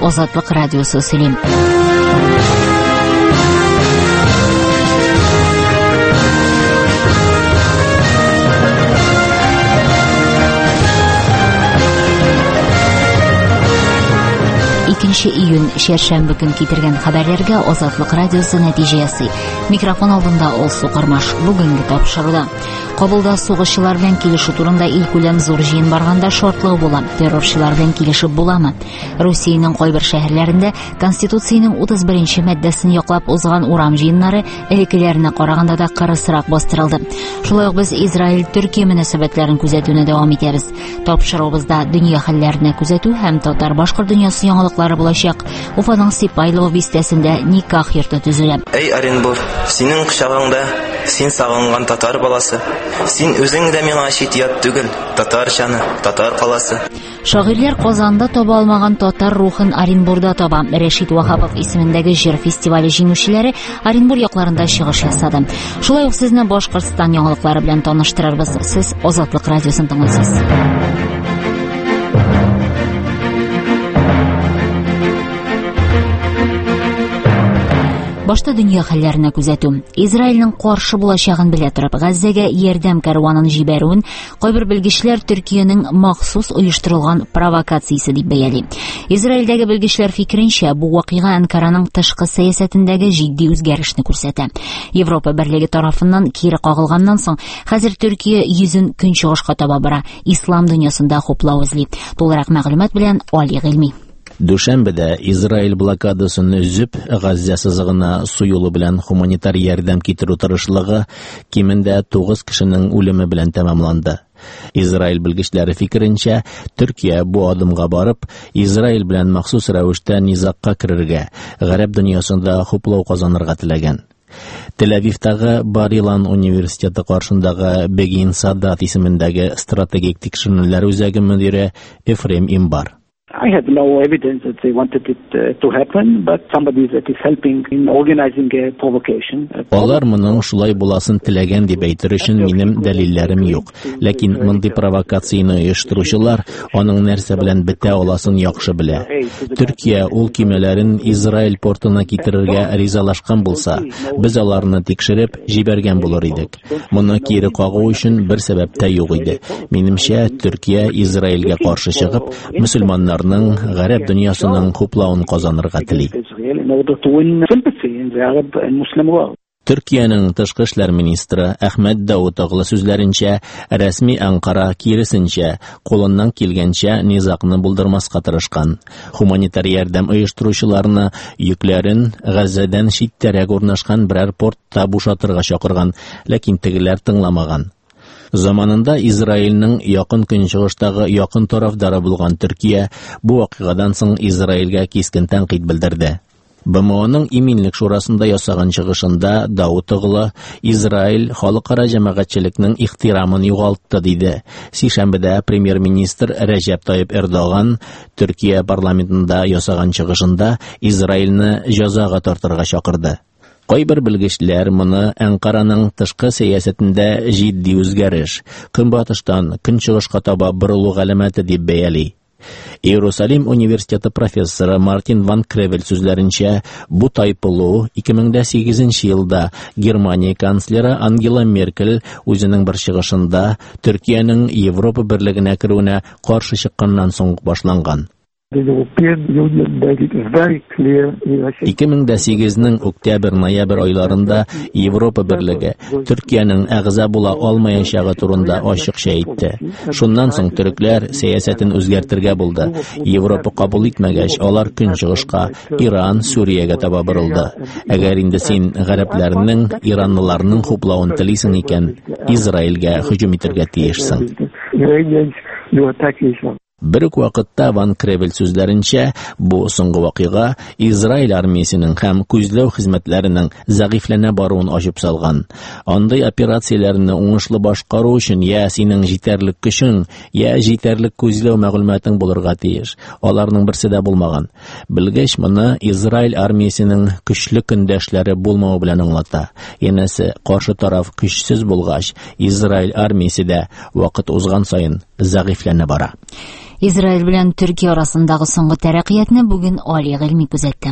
Азатлык радиосы сөйлим. Июнь шәршәмбе көн китергән хәбәрләргә Азатлык радиосы нәтиҗә ясый. Микрофон алдында ул Сукармаш. Бүгенге тапшыруда Кабулда сугышчылар белән килешү турында илкүләм зур җыен барганда шартлау була. Террорчылар белән килешеп буламы? Русиянең кайбер шәһәрләрендә Конституциянең 31-нче маддәсен яклап узган урам җыеннары элеккеләренә караганда да кырысрак бастырылды. Шулай ук без Израиль-Төркия мөнәсәбәтләрен күзәтүне дәвам итәбез. Тапшыруыбызда дөнья хәлләренә күзәтү һәм татар-башкорт дөньясы яңалыклары булачак. Уфаның Сипайлово бистәсендә никах йорты төзелә. Эй Оренбур, синең кочагыңда син сагынган татар баласы. Син үзең дә миңа чит-ят түгел, татарчаны, татар каласы. Шагыйрьләр Казанда таба алмаган татар рухын Оренбурда таба. Рәшит Вахапов исемендәге җыр фестивале җиңүчеләре Оренбур якларында чыгыш ясады. Шулай ук сезне Башкортстан яңалыклары белән таныштырырбыз. Сез Азатлык радиосын тыңлыйсыз. Башта дөнья хәлләренә күзәтү. Израильнең каршы булачагын белә торып, Газзага ярдәм кәрванын җибәрүен кайбер белгечләр Төркиянең махсус оештырылган провокациясе дип бәяли. Израильдәге белгечләр фикеренчә, бу вакыйга Анкараның тышкы сәясәтендәге җитди үзгәрешне күрсәтә. Европа берлеге тарафыннан кире кагылганнан соң, хәзер Төркия йөзен көнчыгышка таба бара. Ислам дөньясында хуплау эзли. Тулырак мәгълүмат белән Али Гыйльми. Дүшәмбедә Израиль блокадасын үзеп, Газза сызыгына су юлы белән гуманитар ярдәм китерү тырышлыгы кимендә 9 кешенең үлеме белән тәмамланды. Израиль белгечләре фикеренчә, Төркия бу адымга барып, Израиль белән махсус рәвештә низакка керергә, гарәп дөньясында хуплау казанырга теләгән. Тель-Авивтагы Бар-Илан университеты каршындагы Бегин Садат исемендәге стратегик тикшерүләр үзәге мөдире Ефрем Имбар. I had no evidence that they wanted it to happen, but somebody that is helping in organizing a provocation. Алар моның шулай буласын теләгән дип әйтер өчен минем дәлилләрем юк. Ләкин мондый провокацияны оештыручылар аның нәрсә белән бетә аласын яхшы белә. Төркия ул кимәләрен Израиль портына китерергә ризалашкан булса, без аларны тикшереп җибәргән булыр идек. Моны кире кагу өчен бер сәбәп тә юк иде. Минемчә, Төркия Израильгә каршы чыгып, мөселманнар гарәп дөньясының хуплауын казанырга тели. Төркиянең тышкы эшләр министры Әхмәт Даутоглы сүзләренчә, рәсми Анкара киресенчә кулыннан килгәнчә низакны булдырмаска тырышкан. Гуманитар ярдәм оештыручыларны йөкләрен Газзадан читтәрәк урнашкан берәр портта бушатырга чакырган, ләкин тегеләр тыңламаган. Заманында Израильнең якын көнчыгыштагы якын тарафдары булган Төркия бу вакыйгадан соң Израильгә кискен тәнкыйть белдерде. БМОның иминлек шурасында ясаган чыгышында Даутоглы Израиль халыкара җәмәгатьчелекнең ихтирамын югалтты диде. Сишәмбедә премьер-министр Рәҗәп Тайып Эрдоган Төркия парламентында ясаган чыгышында Израильне җәзага тартырга чакырды. Кайбер белгечләр моны Анкараның тышкы сәясәтендә җитди үзгәреш, көнбатыштан көнчыгышка таба борылу галәмәте дип бәяли. Иерусалим университеты профессоры Мартин ван Кревель сүзләренчә, бу тайпылу 2008 елда Германия канцлеры Ангела Меркель үзенең бер чыгышында Төркиянең Европа берлегенә керүенә каршы чыкканнан соң башланган. 2008 октябрь-ноябрь айларында Европа берлеге Төркиянең әгъза була алмаячагы турында ачыкча әйтте. Шуннан соң төрекләр сәясәтен үзгәртергә булды. Европа кабул итмәгәч, алар көнчыгышка, Иран, Сүриягә таба борылды. Әгәр инде син гарәпләрнең, иранлыларның хуплавын телисең икән, Израильгә һөҗүм итәргә тиешсең. Бер үк вакытта Ван Кревель сүзләренчә, бу соңгы вакыйга Израиль армиясенең һәм күзләү хезмәтләренең зәгыйфләнә баруын ачып салган. Андый операцияләрне уңышлы башкару өчен я синең җитәрлек көчең, я җитәрлек күзләү мәгълүматың булырга тиеш. Аларның берсе дә булмаган. Белгәч, моны Израиль армиясенең көчле көндәшләре булмавы белән аңлата. Янәсе, каршы тараф көчсез булгач, Израиль армиясе дә вакыт узган саен зәгыйфләнә бара. Израиль белән Төркия арасындагы соңгы тәрәккыятне бүген Али гыйльми күзәтте.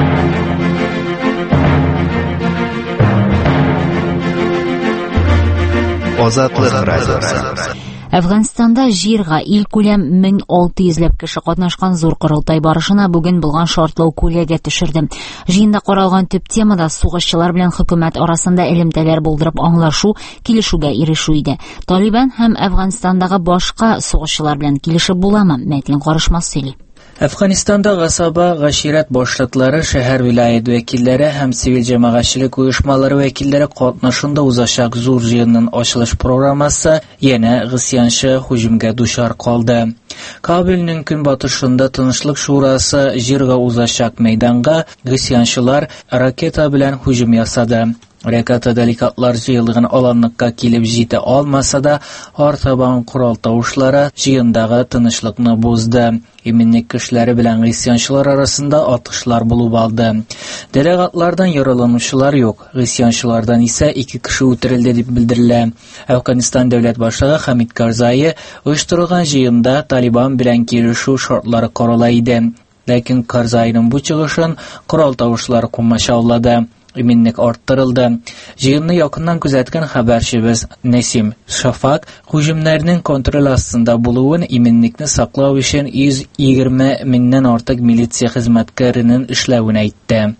Азатлык радиосы. Әфганстанда җиргә ил күләм 1600 кеше катнашкан зур корылтай барышына бүген булган шартлау күләгә төшерде. Җыенда каралган төп темада сугышчылар белән хөкүмәт арасында элемтәләр булдырып аңлашу, килешүгә ирешү иде. Талибан һәм Әфганстандагы башка сугышчылар белән килешеп буламы? Мәтин карышмас сөйли. Әфганстанда гасаба, гашират башлыклары, шәһәр вилаят вәкилләре һәм цивил җәмәгатьчелек оешмалары вәкилләре катнашында узачак зур җыенның ачылыш программасы янә гысьянчы һөҗүмгә дучар калды. Кабелнең көнбатышында Тынычлык шурасы җиргә узачак мәйданга гысьянчылар ракета белән һөҗүм ясады. Ракета деликатлар җыелган аланлыкка килеп җитә алмаса да, артабан корал тавышлары җыендагы тынычлыкны бозды. Именник кешеләре белән гысьянчылар арасында атышлар булып алды. Делегатлардан яраланучылар юк, гысьянчылардан исә 2 кеше үтерелде дип белдерелә. Әфганстан дәүләт башлыгы Хамид Карзай оештырылган җыенда Талибан белән килешү шартлары карала иде. Ләкин Карзайның бу чыгышын корал тавышлары комачаулады. Именник арттырылды. Җыенны якыннан күзәткән хәбәрчебез Нәсим Шафак һөҗүмнәрнең контроль астында булуын, именникне саклау өчен 120 меңнән артык милиция хезмәткәренең эшләвен әйтте.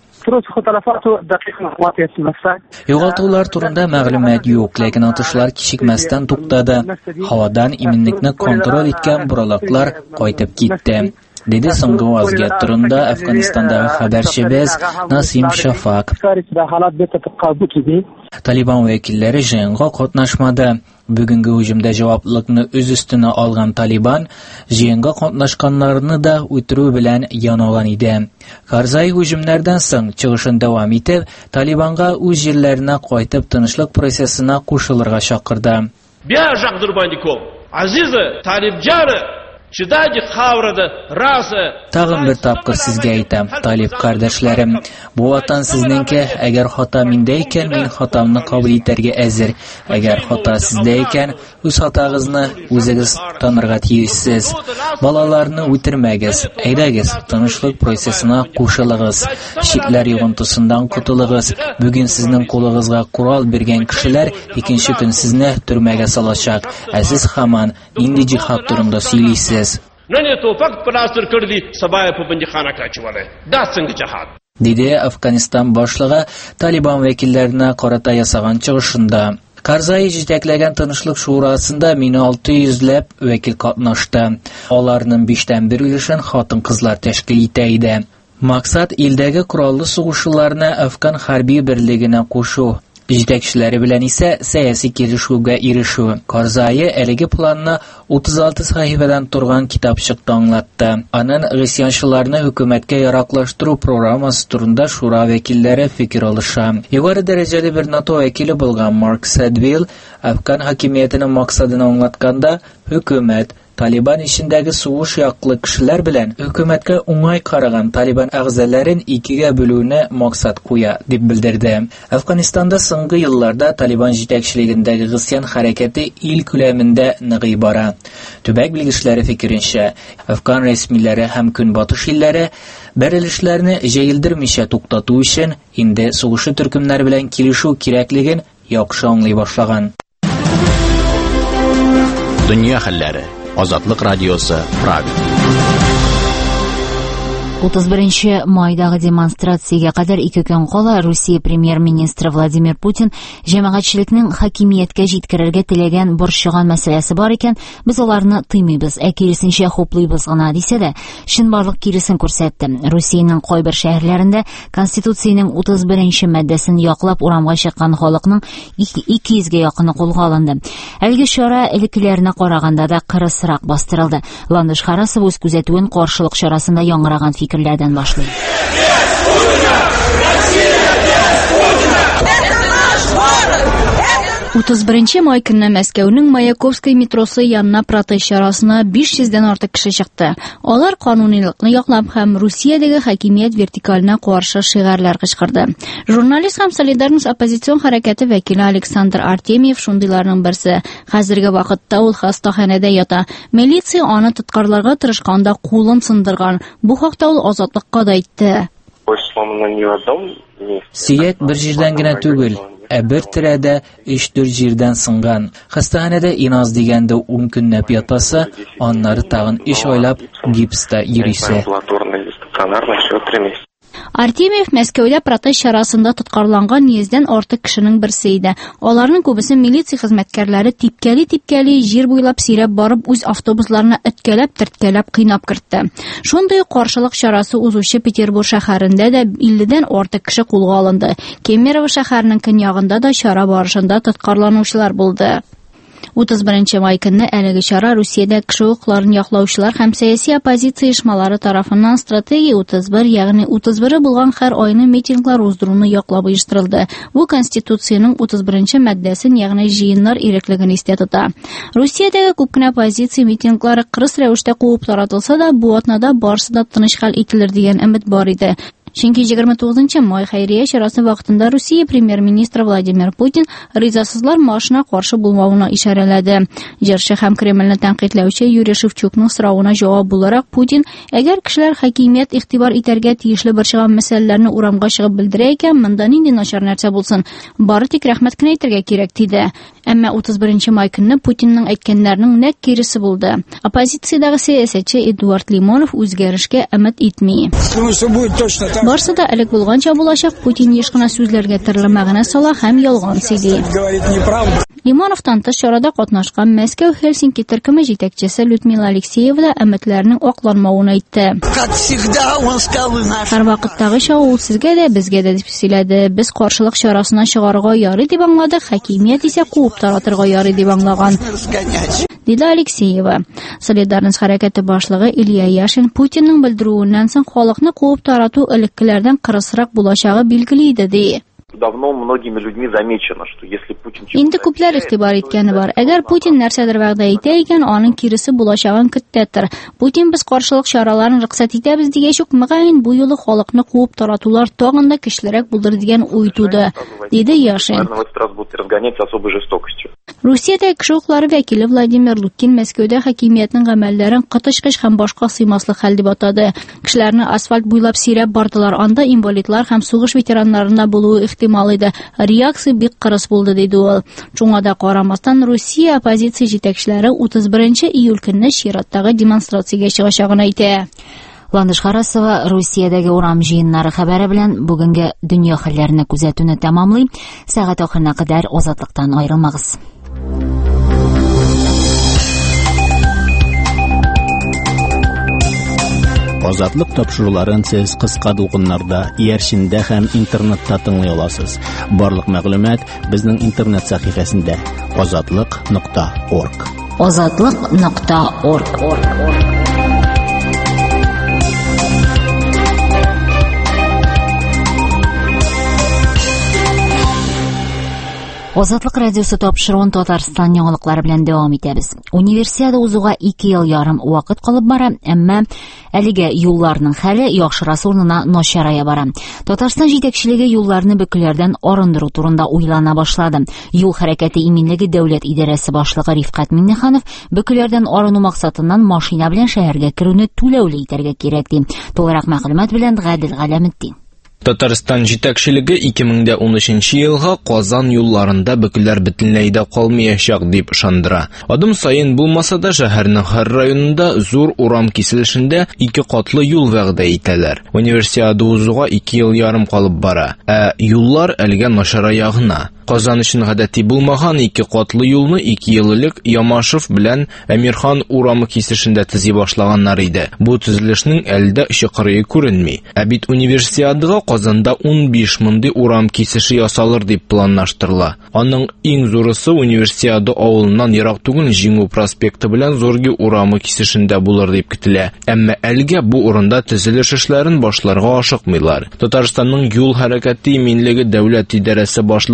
Югалтулар турында мәгълүмат юк, ләкин атышлар кичекмәстән туктады. Һавадан именникне контроль иткән буралаклар кайтып китте. Диде соңгы вазгыять турында Әфганстандагы хәбәрчебез Насим Шафак. Талибан вәкилләре җыенга катнашмады. Бүгенге һөҗүмдә җаваплылыкны үз өстенә алган Талибан җыенга катнашканнарны да үтерү белән янаган иде. Карзай һөҗүмнәрдән соң чыгышын дәвам итеп, Талибанга үз җирләренә кайтып тынычлык процессына кушылырга чакырды. Тагын бер тапкыр сезгә әйтәм, Талиб кардәшләрем, бу ватан сезнеңке, әгәр хата миндә икән, мин хатамны кабул итәргә әзер. Әгәр хата сездә икән, үз хатагызны үзегез танырга тиессез. Балаларны үтермәгез, әйдәгез, тынычлык процессына кушылыгыз, шикләр йогынтысыннан кутылыгыз. Бүген сезнең кулыгызга курал биргән кешеләр икенче көн сезне төрмәгә салачак. Ә сез һаман нинди җихад турында сөйлисез? Диде Әфганстан башлыгы Талибан вәкилләренә карата ясаган чыгышында. Карзай җитәкләгән тынычлык шурасында 1600 вәкил катнашты. Аларның 5тән 1 өлешен хатын-кызлар тәшкил итә иде. Максат илдәге кораллы сугышчыларны Әфган хәрби берлегенә кушу. Җитәкчеләре белән исә сәяси килешүгә ирешү. Карзай әлеге планны 36 сәхифәдән торган китапчыкта аңлатты. Аның гысьянчыларны хөкүмәткә яраклаштыру программасы турында шура вәкилләре фикер алыша. Югары дәрәҗәле бер НАТО вәкиле булган Марк Сэдвилл Әфган хакимиятенең максатын аңлатканда, хөкүмәт Талибан ичендәге сугыш яклы кешеләр белән хөкүмәткә уңай караган Талибан әгъзаларын 2гә бүлүне максат куя дип белдерде. Әфганстанда соңгы елларда Талибан җитәкчелегендәге гысьян хәрәкәте ил күләмендә ныгый бара. Төбәк белгечләре фикеренчә, Әфган рәсмиләре һәм көнбатыш илләре бәрелешләрне җәелдермичә туктату өчен инде сугышы төркемнәре белән килешү кирәклеген яхшы аңлый башлаган. Дөнья хәлләре. Азатлык радиосы Прага. 31 майдагы демонстрациягә кадәр 2 көн кала Русия премьер-министры Владимир Путин җәмәгатьчелекнең хакимияткә җиткерергә теләгән борчыган мәсьәләсе бар икән, без аларны тыймыйбыз, киресенчә хуплыйбыз гына дисә дә, чынбарлык киресен күрсәтте. Русиянең кайбер шәһәрләрендә Конституциянең 31 маддәсен яклап урамга чыккан халыкның 200гә якыны кулга алынды. Әлеге чара элеккеләренә караганда да кырысрак бастырылды. Ландыш Харасов үз күзәтүен каршылык чарасында яңгыраган фикерләрдән башлый. 31 май көнне Мәскәүнең Маяковский метросы янына протест чарасына 500-дән артык кеше чыкты. Алар канунилыкны яклап һәм Русиядәге хакимият вертикаленә каршы шигарлар кычкырды. Журналист һәм Солидарность оппозицион хәрәкәте вәкиле Александр Артемьев шундыйларның берсе. Хәзерге вакытта ул хастаханәдә ята. Милиция аны тоткарларга тырышканда кулын сындырган. Бу хакта ул Азатлыкка да әйтте. Сөяк бер җирдән генә түгел, бер тирәдә 3-4 җирдән сынган. Хастаханәдә Иназ дигәндә 10 көнләп ятасы, аннары тагын 3 айлап гипста йөрисе. Артемьев Мәскәүдә протест чарасында тоткарланган 100-дән артык кешенең берсе иде. Аларның күбесе милиция хезмәткәрләре типкәли җир буйлап сирәп барып үз автобусларына эткәләп кыйнап кертте. Шундый каршылык чарасы узучы Петербург шәһәрендә дә 50-дән артык кеше кулга алынды. Кемерово шәһәренең көньягында да чара барышында тоткарланучылар булды. 31 май көнне әлеге чара Русиядә кеше хукукларын яклаучылар һәм сәяси оппозиция оешмалары тарафыннан стратегия 31, ягъни 31 булган һәр айны митинглар уздыруны яклап оештырылды. Бу Конституциянең 31 маддәсен, ягъни җыеннар иреклеген истә тота. Русиядәге күп кенә оппозиция митинглары кырыс рәвештә куып таратылса да, бу атнада барысы да тыныч хәл ителер дигән өмет бар иде. Чөнки 29 май хәйрия чарасы вакытында Русия премьер-министры Владимир Путин ризасызлар маршына каршы булмавына ишарәләде. Җырчы һәм Кремльне тәнкыйтьләүче Юрий Шевчукның соравына җавап буларак Путин, әгәр кешеләр хакимият игътибар итәргә тиешле бер чыган мәсьәләләрне урамга чыгып белдерә икән, монда нинди начар нәрсә булсын, бары тик рәхмәт кенә әйтергә кирәк диде. Әмма 31 май көнне Путинның әйткәннәренең нәкъ киресе булды. Оппозициядәге сәясәтче Эдуард Лимонов үзгәрешкә өмет итми. Барсы да элек булганча булачак, Путин еш кына сүзләргә төрле мәгънә сала һәм ялган сөйли. Лимоновтан тыш чарада катнашкан Мәскәү Хельсинки төркеме җитәкчесе Людмила Алексеева да өметләрнең акланмавын әйтте. Һәр вакыттагыча ул сезгә дә, безгә дә дип сөйләде. Без каршылык чарасына чыгарга ярый дип аңладык, хакимият исә куып таратырга ярый дип аңлаган. Диде Алексеева. Солидарность хәрәкәте башлыгы Илья Яшин Путинның белдерүеннән соң халыкны куып тарату элеккеләрдән кырысрак булачагы билгеле иде ди. Давно многими людьми замечено, что если Путин... Инде күпләр игътибар иткәне бар. Әгәр Путин нәрсәдер вәгъдә итә икән, аның киресе булачагын көттәтер. Путин без каршылык чараларын рөхсәт итәбез дигәч үк, мөгаен бу юлы халыкны куып таратулар тагын да көчлерәк булдыр дигән уй туды, диде Яшин. Русиядә кеше хукуклары вәкиле Владимир Лукин Мәскәүдә хакимиятның гамәлләрен кытышкыч һәм башка сыймаслык хәл дип атады. Кешеләрне асфальт буйлап сирәп бардылар, анда инвалидлар һәм сугыш ветераннарына булуы ихтимал иде. Реакция бик кырыс булды диде ул. Шуңа да карамастан Русия оппозиция җитәкчеләре 31 июль көнне чираттагы демонстрациягә чыгачагын әйтә. Ландыш Харасова Русиядәге урам җыеннары хәбәре белән бүгенге дөнья хәлләренә күзәтүне тәмамлый. Сәгать ахырына кадәр Азатлыктан аерылмагыз. Азатлык тапшыруларын сез кыска дулкыннарда, иярчендә һәм интернетта тыңлый аласыз. Барлык мәгълүмат безнең интернет сәхифәсендә azatlyk.org. azatlyk.org. Азатлык радиосы тапшыруын Татарстан яңалыклары белән дәвам итәбез. Универсиада узуга 2 ел ярым вакыт калып бара, әмма әлегә юлларның хәле яхшырасы урынына начарая бара. Татарстан җитәкчелеге юлларны бөкеләрдән арындыру турында уйлана башлады. Юл хәрәкәте иминлеге дәүләт идарәсе башлыгы Рифкат Миннеханов бөкеләрдән арыну максатыннан машина белән шәһәргә керүне түләүле итәргә кирәк ди. Толырак мәгълүмат белән Гадел Галәметдин. Татарстан җитәкчелеге 2013 елга Казан юлларында бөкеләр бөтенләй дә калмаячак дип ышандыра. Адым саен булмаса да шәһәрнең һәр районында зур урам киселешендә 2 катлы юл вәгъдә итәләр. Универсиада узуга 2 ел ярым калып бара, юллар әлегә начарая гына. Казан өчен гадәти булмаган 2 катлы юлны 2 ел элек Ямашев белән Әмирхан урамы кисешендә төзи башлаганнар иде. Бу төзелешнең әлдә чыкыры күренми. Бит универсиадага Казанда 15 мондый урам кисеше ясалыр дип планлаштырыла. Аның иң зурысы универсиада авылыннан ерак түгел Җиңү проспекты белән Зорги урамы кисешендә булыр дип көтелә. Әмма әлегә бу урында төзелеш эшләрен башларга ашыкмыйлар. Татарстанның юл хәрәкәте иминлеге дәүләт идарәсе башлыгы Рифкат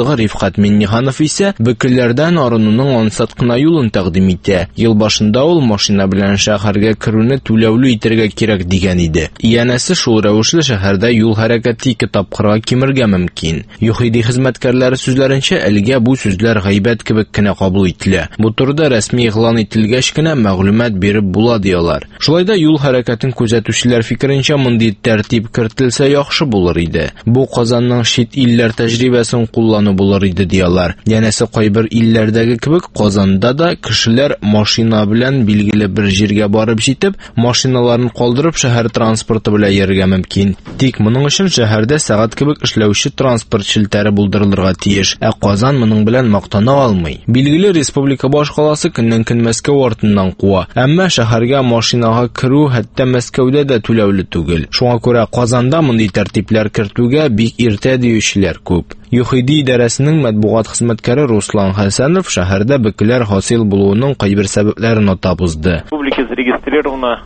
Шәфкать Минниханов исә бөкеләрдән арынуның ансат кына юлын тәкъдим итә. Ел башында ул машина белән шәһәргә керүне түләүле итәргә кирәк дигән иде. Янәсе шул рәвешле шәһәрдә юл хәрәкәте 2 тапкырга кимергә мөмкин. ЮХИДИ хезмәткәрләре сүзләренчә, әлегә бу сүзләр гайбәт кебек кенә кабул ителә. Бу турыда рәсми игълан ителгәч кенә мәгълүмат биреп була диялар. Шулай да юл хәрәкәтен күзәтүчеләр фикеренчә мондый тәртип кертелсә яхшы булыр иде. Бу Казанның чит илләр тәҗрибәсен куллану булыр иде диялар. Янәсе кайбер илләрдәге кебек Казанда да кешеләр машина белән билгеле бер җиргә барып җитеп, машиналарын калдырып шәһәр транспорты белән йөрергә мөмкин. Тик моның өчен шәһәрдә сәгать кебек эшләүче транспорт шелтәре булдырылырга тиеш. Казан моның белән мактана алмый. Билгеле республика башкаласы көннән-көн Мәскәү артыннан куа. Әмма шәһәргә машинага керү хәтта Мәскәүдә дә түләүле түгел. Шуңа күрә Казанда мондый тәртипләр кертүгә бик иртә диючеләр күп. ЮХИДИ идарәсенең матбугат хезмәткәре Руслан Хәсәнов шәһәрдә бөкеләр хасил булуының кайбер сәбәпләрен атап узды. В республике зарегистрировано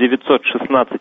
916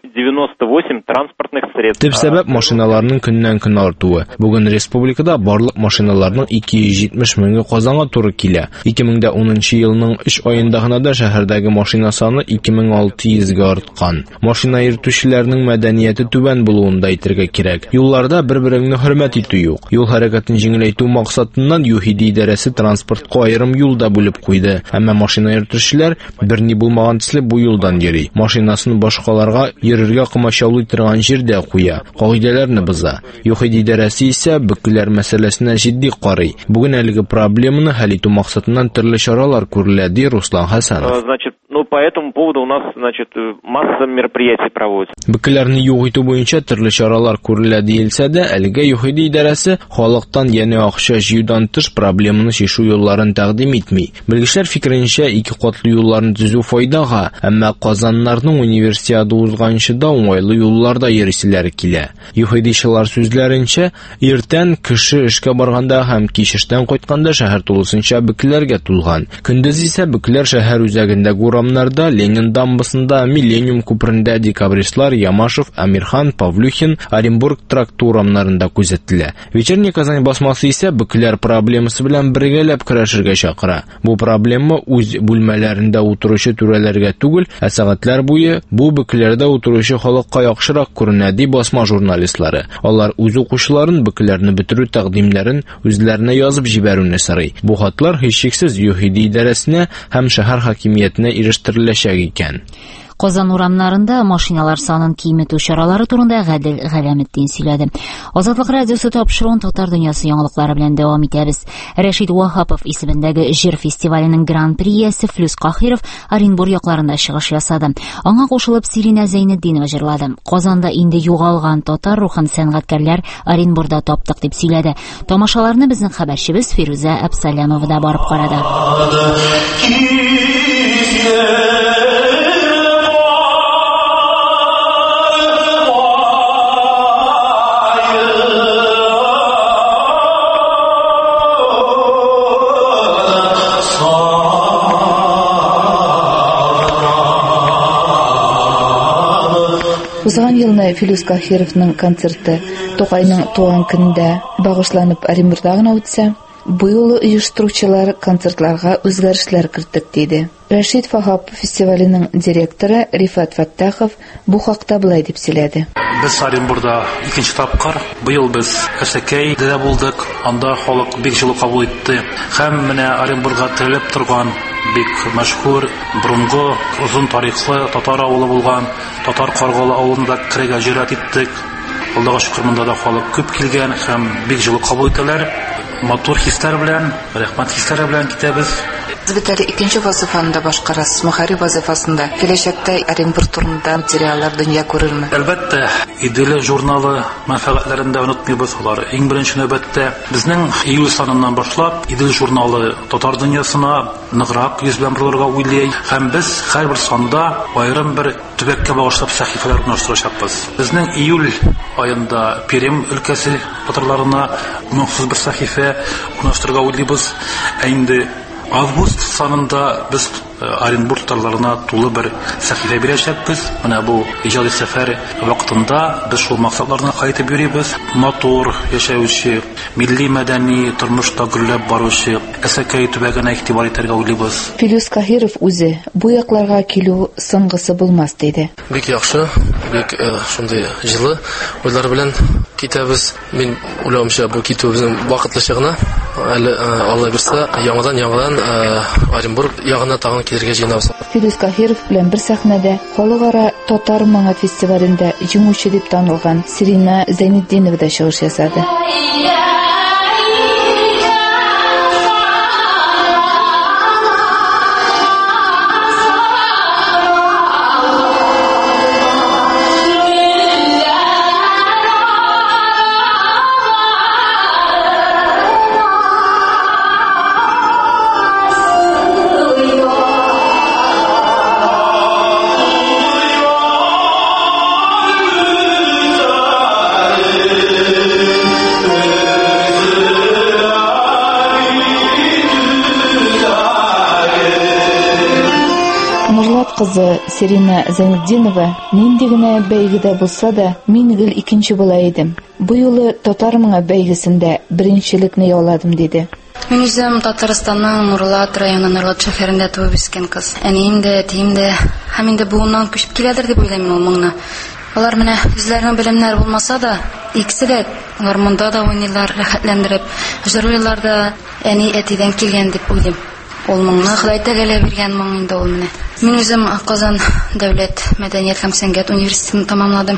098 транспортных средств. Төп сәбәп машиналарның көннән-көн артуы. Бүген республикада барлык машиналарның 270 меңе Казанга туры килә. 2010 елның 3 аенда гына да шәһәрдәге машина саны 2600-га арткан. Машина йөртүчеләрнең мәдәнияте түбән булуын да әйтергә кирәк. Юлларда бер-береңне хөрмәт итү юк. Юл хәрәкәтен җиңеләйтү максатыннан ЮХИДИ идарәсе транспортка аерым юл да бүлеп куйды. Әмма машина йөртүчеләр берни булмаган төсле бу юлдан йөри. Машинасын башкаларга йөрергә комачаулый торган җирдә куя. Кагыйдәләрне боза. ЮХИДИ идарәсе исә бөкеләр мәсьәләсенә җитди карый. Бүген әлеге проблеманы хәл итү максатыннан төрле чаралар күрелә, ди Руслан Хәсәнов. По этому поводу у нас, масса мероприятий проводится. Бөкеләрне юк итү буенча төрле чаралар күрелә диелсә дә, әлегә ЮХИДИ идарәсе халыктан яңа акча җыюдан тыш проблеманы чишү юлларын тәкъдим итми. Белгечләр фикеренчә, 2 катлы юлларны төзү файдага, әмма Казаннарның универсиада узганчыда уңайлы юлларда йөриселәр килә. ЮХИДИчылар сүзләренчә, иртән кеше эшкә барганда һәм кич эштән кайтканда шәһәр тулысынча бөкеләргә тулган. Көндез исә бөкеләр шәһәр үзәгендә урамнарда, Ленин дамбасында, Миллениум күперендә декабристлар Ямашев, Амирхан, Павлюхин, Оренбург тракты урамнарында күзәтелә. Вечерний Казань басмасы исә бөкеләр проблемасы белән бергәләп көрәшергә чакыра. Бу проблема үз бүлмәләрендә утыручы түрәләргә түгел, ә сәгатьләр буе бу бөкеләрдә утыручы халыкка яхшырак күренә, ди басма журналистлары. Алар үз укучыларын бөкеләрне бетерү тәкъдимнәрен үзләренә язып җибәрүне сорый. Бу хатлар һичшиксез ЮХИДИ идарәсенә һәм шәһәр хакимиятенә ирештереләчәк икән. Казан урамнарында машиналар санын киметү чаралары турында Гадел Галәметдин сөйләде. Азатлык радиосы тапшыруын Татар дөньясы яңалыклары белән дәвам итәбез. Рәшит Вахапов исемендәге җир фестиваленең гран-приясе Флюс Кахиров Оренбург якларында чыгыш ясады. Аңа кушылып Сирина Зәйнетдинова җырлады. Казанда инде югалган татар рухын сәнгатькәрләр Оренбургда таптык дип сөйләде. Тамашаларны безнең хәбәрчебез Фируза Әбсәләмова да барып карады. Узган елны Филус Кахировның концерты Тукайның туган көндә багышланып Оренбургда гына үтсә, бу юлы оештыручылар концертларга үзгәрешләр кертик диде. Рәшит Вахапов фестиваленең директоры Рифат Фаттахов бу хакта булай дип сөйләде. Без Оренбургда икенче тапкыр, быел без Әсәкәйдә булдык. Анда халык бик җылы кабул итте. Һәм менә Оренбургга терелеп торган бик мәшһүр, бурынгы, узын тарихлы татар авылы булган Татар Каргалы авылында керергә җөрьәт иттек. Аллага шөкер, монда да халык күп килгән һәм бик җылы кабул итәләр. Матур хисләр белән, рәхмәт хисләре белән китәбез. Сез бит әле икенче вазифаны башкарасыз, мөхәррир вазифасында. Киләчәктә Оренбург турында материаллар дөнья күрерме? Әлбәттә, Идел журналы мәнфәгатьләрен дә онытмыйбыз. Алар иң беренче нәүбәттә безнең июль саныннан башлап Идел журналы татар дөньясына ныграк йөз белән булырга уйлый. Һәм без һәрбер санда аерым бер төбәккә багышлап сәхифәләр урнаштырачакбыз. Безнең июль аенда Перем өлкәсе татарларына махсус бер сәхифә урнаштырырга уйлыйбыз. Инде август санында без Оренбург татарларына тулы бер сәхифә бирәчәкбез. Менә бу иҗади сәфәр вакытында без шул максатларны кайтып йөрибез. Матур яшәүче, милли мәдәни тормышта гөрләп баручы Әсәкәй төбәгенә игътибар итәргә уйлыйбыз. Филүс Каһиров үзе бу якларга килү соңгысы булмас диде. Бик яхшы, бик шундый җылы уйлар белән китәбез. Мин уйлавымча, бу китүебезнең вакытлыча гына, әле Алла бирсә, яңадан Оренбург ягына тагын килергә җыенабыз. Филүс Каһиров белән бер сәхнәдә халыкара татар моңа фестивалендә җиңүче дип танылган Сирина Зәйнетдинова да чыгыш ясады. Кызы Сирина Зәйнетдинова нинди генә бәйгедә булса да, мин гел икенче була идем. Бу юлы татар моңа бәйгесендә беренчелекне яуладым диде. Мин үзем Татарстанның Нурлат районы Нурлат шәһәрендә туып үскән кыз. Әнием дә, әтием дә һәм инде буыннан күчеп киләдер дип уйлыйм ул моңны. Алар менә үзләренең белемнәре булмаса да, икесе дә алар монда да уйныйлар, рәхәтләндереп, җырлыйлар да, әни әтидән килгән дип уйлыйм. Ул моңны Ходай тәгалә биргән моң инде ул менә. Мин үзем Казан дәүләт мәдәният һәм сәнгать университетын тәмамладым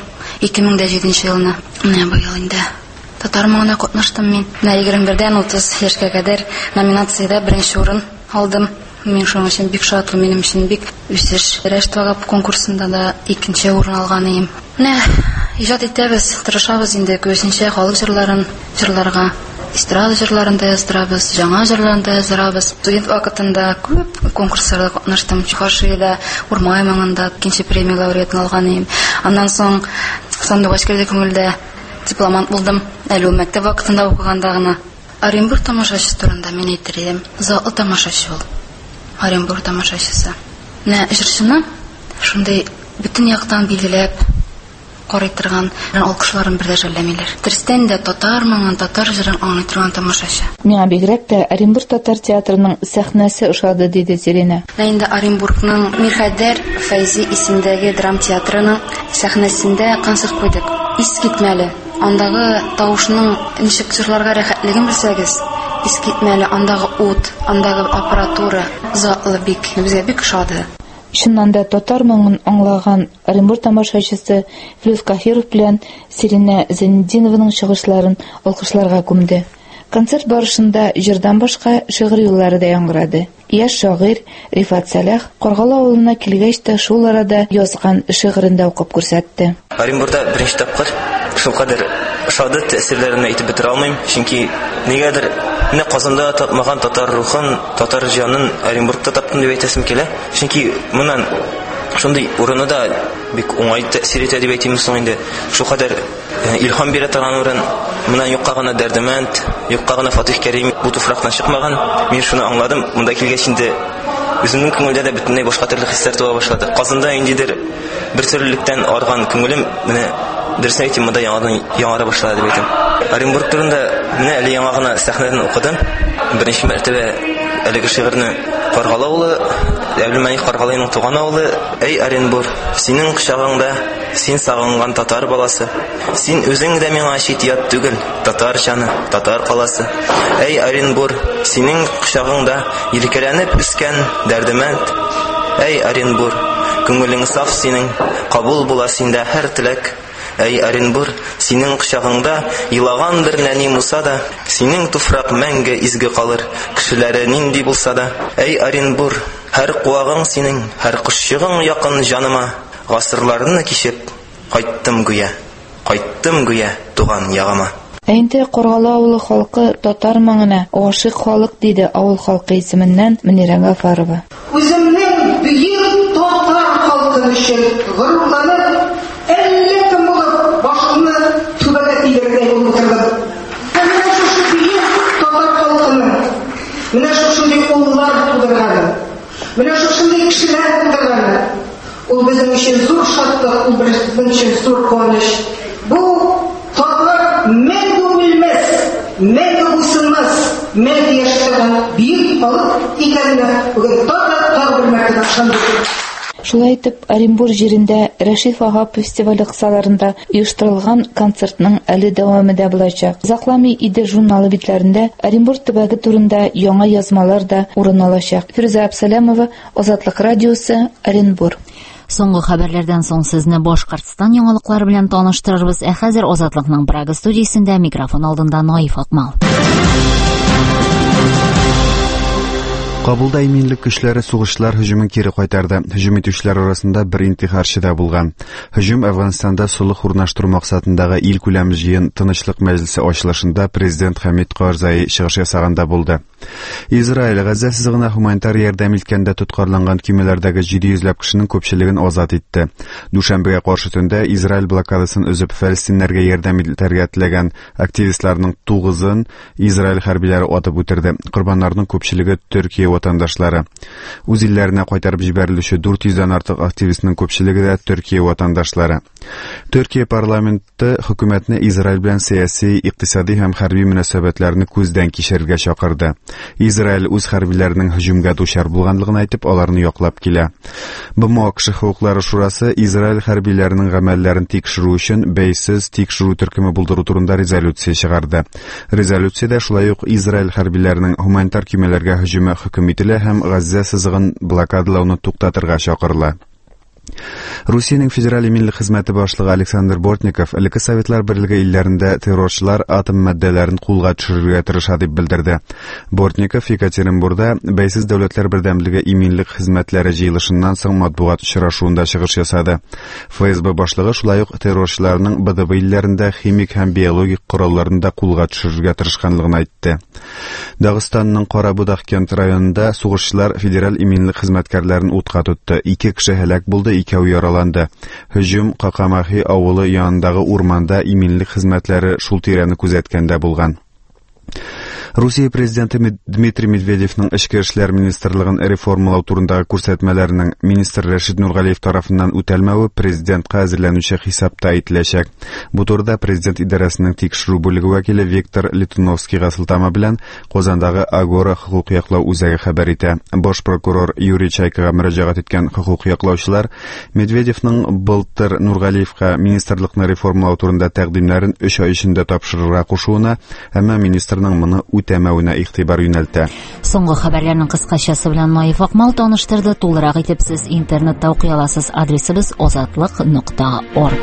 2007 елны. Менә бу ел инде татар моңына катнаштым мин. 21дән 30 яшькә кадәр номинациядә беренче урын алдым. Мин шуның өчен бик шатлы, минем өчен бик үсеш. Рәштвага конкурсында да икенче урын алган идем. Менә иҗат итәбез, тырышабыз инде күрсенчә халык җырларын җырларга. Эстрада җырларында яздырабыз, жаңа җырларында яздырабыз. Студент вакытында күп конкурсларда катнаштым. Чувашиядә, Урмай моңында икенче премия лауреатын алган идем. Аннан соң Сандугач керде күңелдә дипломант булдым. Әле ул мәктәп вакытында укыганда гына. Оренбург тамашачысы турында мин әйтер идем. Затлы тамашачы ул. Оренбург тамашачысы. Менә җырчыны шундый бөтен яктан билгеләп карый торган, алкышларын бер дә жәлләмиләр. Дөрестән дә татар моңын, татар җырын аңлый торган тамашачы. Миңа бигрәк тә Оренбург татар театрының сәхнәсе ошады диде Сирина. Инде Оренбургның Мирхәйдәр Фәйзи исемендәге драм театрының сәхнәсендә концерт куйдык. Искитмәле. Андагы тавышның ничек җырларга рәхәтлеген белсәгез, искитмәле, андагы ут, андагы аппаратура затлы бик, безгә бик ошады. Шуннан да татар моңын аңлаган Оренбург тамашачысы Филүс Каһиров белән Сирина Зәйнетдинованың чыгышларын алкышларга күмде. Концерт барышында җырдан башка шигырь юллары да яңгырады. Яшь шагыйрь Рифат Сәлах Каргалы авылына килгәч тә шул арада язган шигырен дә укып күрсәтте. Оренбургда беренче тапкыр шулкадәр шады тәэсирләрен әйтеп бетерә алмыйм, чөнки нигәдер менә Казанда тапмаган татар рухын, татар җанын Оренбургта таптым дип әйтәсем килә. Чөнки моннан шундый урыны да бик уңай тәэсир итә дип әйтим соң инде. Шулкадәр илһам бирә торган урын, моннан юкка гына Дәрдемәнд, юкка гына Фатих Кәрим бу туфрактан чыкмаган. Мин шуны аңладым. Монда килгәч инде үземнең күңелдә дә бөтенләй башка төрле хисләр туа башлады. Казанда индидер бер төрлелектән арган күңелем менә дөресен әйтим, монда яңара башлады дип әйтим. Оренбург турында менә әле яңа гына сәхнәдән укыдым. Беренче мәртәбә әлеге шигырьне Каргалы авылы, Әбелмәник Каргалыйның туган авылы. Эй Оренбург, синең кочагыңда син сагынган татар баласы. Син үзең дә миңа чит ят түгел, татар җаны, татар каласы. Эй Оренбург, синең кочагыңда илкәләнеп үскән Дәрдемәнд. Эй Оренбург, күңелең саф синең, кабул була синдә һәр теләк. Эй Оренбург, синең кочагыңда илаган бер нәни Муса да, синең туфрак мәңге изге калыр, кешеләре нинди булса да. Эй Оренбург, һәр куагың синең, һәр кошчыгың якын җаныма, гасырларны кичеп кайттым гүя туган ягыма. Инде Каргалы авылы халкы татар моңына гашыйк халык диде авыл халкы исеменнән Мөнирә Гафарова. Үземнең бөек татар халкы өчен горурланып, әллә кем булып башымны түбәгә тигергә булдырдым. Менә шушы бөек татар халкының, менә шушындый уллар тудырган, Менә шушындай кешеләр булдырганнар. Ул безнең өчен зур шатлык, ул безнең өчен зур куаныч. Бу татар мәңге үлмәс, мәңге буйсынмас, мәңге яшәгән бөек халык икәнне бүген татар бер мәртәбә ышандырды. Шулай итеп, Оренбург җирендә Рәшит Вахап фестивале кысаларында оештырылган концертның әле дәвамы да булачак. Закламый иде журналы битләрендә Оренбург төбәге турында яңа язмалар да урын алачак. Фируза Абсалямова, Азатлык радиосы, Оренбург. Соңгы хәбәрләрдән соң сезне Башкортстан яңалыклары белән таныштырырбыз. Хәзер Азатлыкның Прага студиясендә микрофон алдында Наиф Акмал. Кабулда иминлек көчләре сугышлар һөҗүмен кире кайтарды. Һөҗүм итүчеләр арасында бер интихарчы да булган. Һөҗүм Әфганстанда сулых урнаштыру максатындагы ил күләм җыен Тынычлык мәҗлесе ачылышында президент Хамид Карзай чыгыш ясаганда булды. Израиль Газа сызыгына гуманитар ярдәм иткәндә тоткарланган көймәләрдәге 700ләп кешенең күпчелеген азат итте. Дүшәмбегә каршы төндә Израиль блокадасын өзеп фәлстиннәргә ярдәм итәргә теләгән активистларның 9-ын Израиль хәрбиләре атып үтерде. Корбаннарның күпчелеге Төркия ватандашлары. Үз илләренә кайтарып җибәрелүче 400-дән артык активистның күпчелеге дә Төркия ватандашлары. Төркия парламенты хөкүмәтне Израиль белән сәяси, икътисади һәм хәрби мөнәсәбәтләрне күздән кичерергә чакырды. Израиль үз хәрбиләренең һөҗүмгә дучар булганлыгын әйтеп, аларны яклап килә. БМО кеше хукуклары шурасы Израиль хәрбиләренең гамәлләрен тикшерү өчен бәйсез тикшерү төркеме булдыру турында резолюция чыгарды. Резолюциядә шулай ук Израиль хәрбиләренең гуманитар көймәләргә һөҗүме хөкем ителә һәм Газа сызыгын блокадалауны туктатырга чакырыла. Русиянең федераль иминлек хезмәте башлыгы Александр Бортников элекке Советлар Берлеге илләрендә террорчылар атом матдәләрен кулга төшерергә тырыша дип белдерде. Бортников Екатеринбургда бәйсез дәүләтләр бердәмлеге иминлек хезмәтләре җыелышыннан соң матбугат очрашуында чыгыш ясады. ФСБ башлыгы шулай ук террорчыларның БДБ илләрендә химик һәм биологик коралларын да кулга төшерергә тырышканлыгын әйтте. Дагыстанның Карабудак кент районында сугышчылар федераль иминлек хезмәткәрләрен утка тотты. 2 кеше һәлак булды, 2 яраланды. Һөҗүм Какамахи авылы янындагы урманда иминлек хезмәтләре шул тирәне күзәткәндә булган. Русия президенты Дмитрий Медведевның Эчке эшләр министрлыгын реформалау турындагы күрсәтмәләренең министр Рәшид Нургалиев тарафыннан үтәлмәве президентка әзерләнүче хисапта әйтеләчәк. Бу турыда президент идарәсенең тикшерү бүлеге вәкиле Виктор Литуновскийга сылтама белән Казандагы Агора хукук яклау үзәге хәбәр итә. Баш прокурор Юрий Чайкага мөрәҗәгать иткән хукук яклаучылар Медведевның былтыр Нургалиевка министрлыкны реформалау турында тәкъдимнәрен 3 ай эчендә тапшырырга кушуына, әмма министрның моны үтәмәвенә игътибар юнәлтә. Соңгы хәбәрләрнең кыскачасы белән Наиф Акмал таныштырды. Тулырак итеп сез интернетта укый аласыз. Адресыбыз azatlык.org.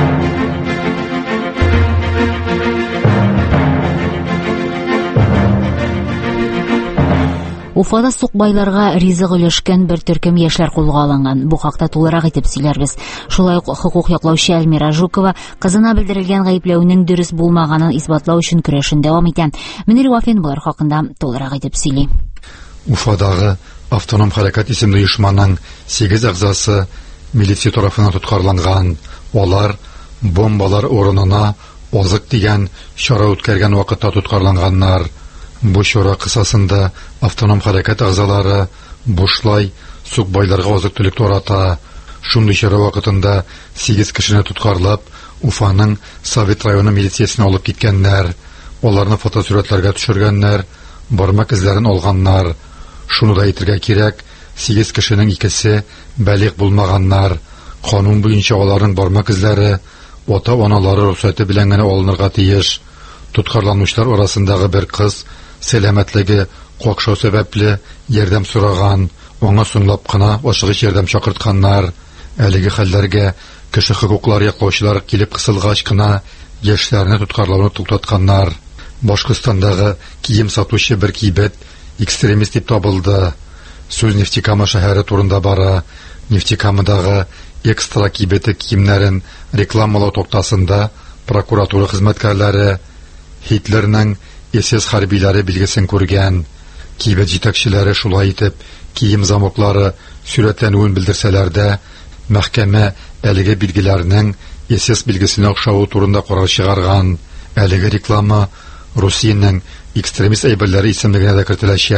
Уфада сукбайларга ризык өлешкән бер төркем яшьләр кулга алынган. Бу хакта тулырак итеп сөйләрбез. Шулай ук хукук яклаучы Әлмира Жукова кызына белдерелгән гаепләүнең дөрес булмаганын исбатлау өчен көрәшен дәвам итә. Мөнир Вафин булар хакында тулырак итеп сөйли. Уфадагы автоном хәрәкәт исемле оешманың 8 әгъзасы милиция тарафыннан тоткарланган. Алар бомбалар урынына азык дигән чара үткәргән вакытта тоткарланганнар. Бу чара кысасында автоном хәрәкәт әгъзалары бушлай сукбайларга азык-төлек тарата. Шундый чара вакытында 8 кешене тоткарлап, Уфаның Совет районы милициясенә алып киткәннәр. Аларны фотосурәтләргә төшергәннәр, бармак эзләрен алганнар. Шуны да әйтергә кирәк, 8 кешенең 2се бәлиг булмаганнар. Канун буенча аларның бармак эзләре ата-аналары рөхсәте белән генә алынырга тиеш. Тоткарланучылар арасындагы бер кыз сәламәтлеге какшау сәбәпле ярдәм сораган. Аңа соңлап кына ашыгыч ярдәм чакыртканнар. Әлеге хәлләргә кеше хукуклары яклаучылар килеп кысылгач кына яшьләрне тоткарлауны туктатканнар. Башкортстандагы кием сатучы бер кибет экстремист дип табылды. Сүз Нефтекама шәһәре турында бара. Нефтекамадагы экстра кибете киемнәрен рекламалау токтасында прокуратура хезмәткәрләре Хитлерның СС хәрбиләре билгесен күргән. Кибет җитәкчеләре шулай итеп кием замоклары сурәтләнүен белдерсәләр дә, мәхкәмә әлеге билгеләрнең СС билгесенә охшавы турында карар чыгарган. Әлеге реклама Русиянең экстремист әйберләре исемлегенә дә кертеләчәк.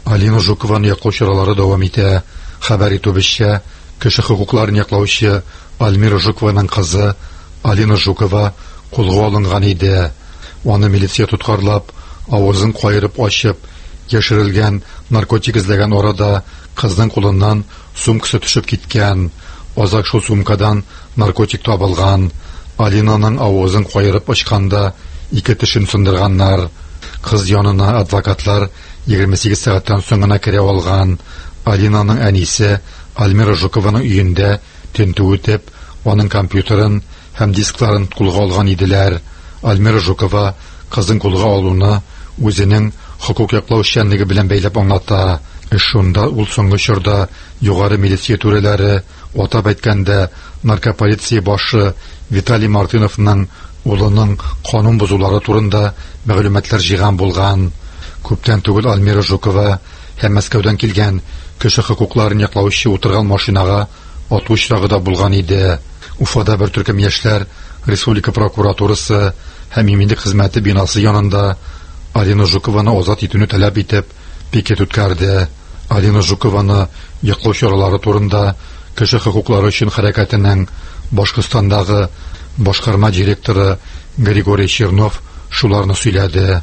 Алина Жукованың яклау чаралары дәвам итә. Хәбәр итүебезчә, кеше хокукларын яклаучы Альмира Жукованың кызы Алина Жукова кулга алынган иде. Аны милиция тоткарлап, авызын кайырып ачып, яшерелгән наркотик эзләгән арада кызның кулыннан сумкасы төшеп киткән. Азак шул сумкадан наркотик табылган. Алинаның авызын кайырып ачканда 2 тешен сындырганнар. Кыз янына адвокатлар 28 сәгатьтән соң гына керә алган. Алинаның әнисе Альмира Жукованың өендә тентү үтеп, аның компьютерын һәм дискларын кулга алган иделәр. Альмира Жукова кызын кулга алуны үзенең хокук яклау эшчәнлеге белән бәйләп аңлата. Шунда ул соңгы чорда югары милиция түрәләре, атап әйткәндә, наркополиция башы Виталий Мартыновның улының канун бозулары турында мәгълүматлар җыйган булган. Күптән түгел Альмира Жукова һәм Мәскәүдән килгән кеше хокукларын яклаучы утырган машинага ату очрагы да булган иде. Уфада бер төркем яшьләр республика прокуратурасы һәм иминлек хезмәте бинасы янында Алина Жукованы азат итүне таләп итеп пикет үткәрде. Алина Жукованы яклау чаралары турында кеше хокуклары өчен хәрәкәтенең Башкортстандагы башкарма директоры Григорий Чернов шуларны сөйләде.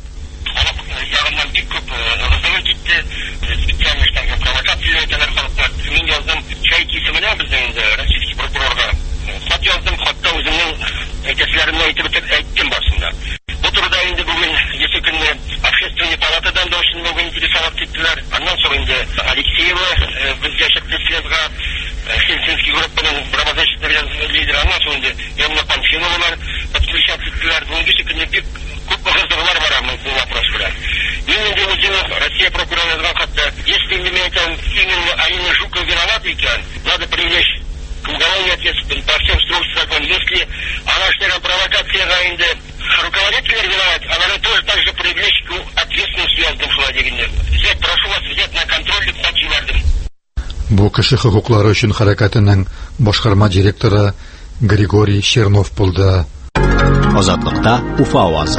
Надо привлечь к уголовной ответственности по всем строгим законам. Если она что-то провокация инде руководитель виноват, она тоже также привлечь к ответственности связанным владельцем. Взять, прошу вас взять на контроль таким. Бу кеше хокуклары өчен хәрәкәтенең башкарма директоры Григорий Чернов булды. Азатлыкта Уфа авазы.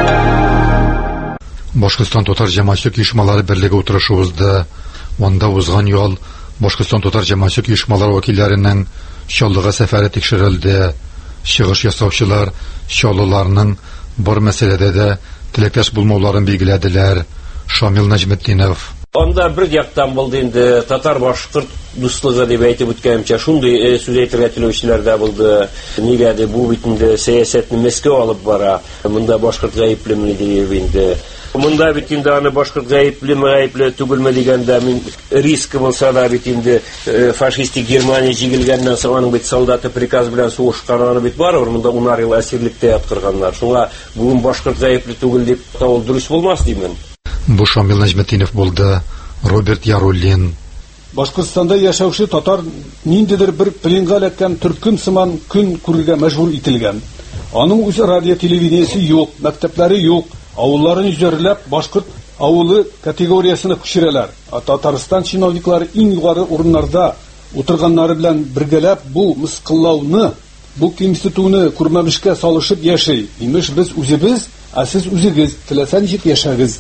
Башкортстан татар җәмәгатьчелек оешмалары берлеге утырышы узды. Монда узган ел Башкортстан татар җәмәгатьчелек оешмалары вәкилләренең Чаллыга сәфәре тикшерелде. Чыгыш ясаучылар чаллыларның бар мәсьәләдә дә теләктәш булмауларын билгеләделәр. Шамил Нәҗметдинов. Анда бер яктан булды инде татар-башкорт дуслыгы дип әйтеп үткәнчә шундый сүз әйтергә теләүчеләр дә булды. Нигәдә бу бит инде сәясәтне Мәскәү алып бара. Монда башкорт гаеплеме дип инде. Монда бит инде аны башкорт гаепле түгелме дигәндә мин риск булса да бит инде фашистик Германия җигелгәннән соң аның бит солдаты приказ белән сугышкан, аны бит барыбер монда 10 ел әсирлектә яткырганнар. Шуңа бүген башкорт гаепле түгел дип ул дөрес булмас димен. Бу Шамил Нәҗметдинов булды. Роберт Яруллин. Башкортстанда яшәүче татар ниндидер бер пленга эләккән төркем сыман көн күрергә мәҗбүр ителгән. Аның үз радио телевидениесе юк, мәктәпләре юк, авылларын җирләп башкорт авылы категориясына күчерәләр. Татарстан чиновниклары иң югары урыннарда утырганнары белән бергәләп бу мыскыллауны, бу кимсетүне күрмәмешкә салышып яши. Имеш без үзебез, ә сез үзегез теләсә ничек яшәгез.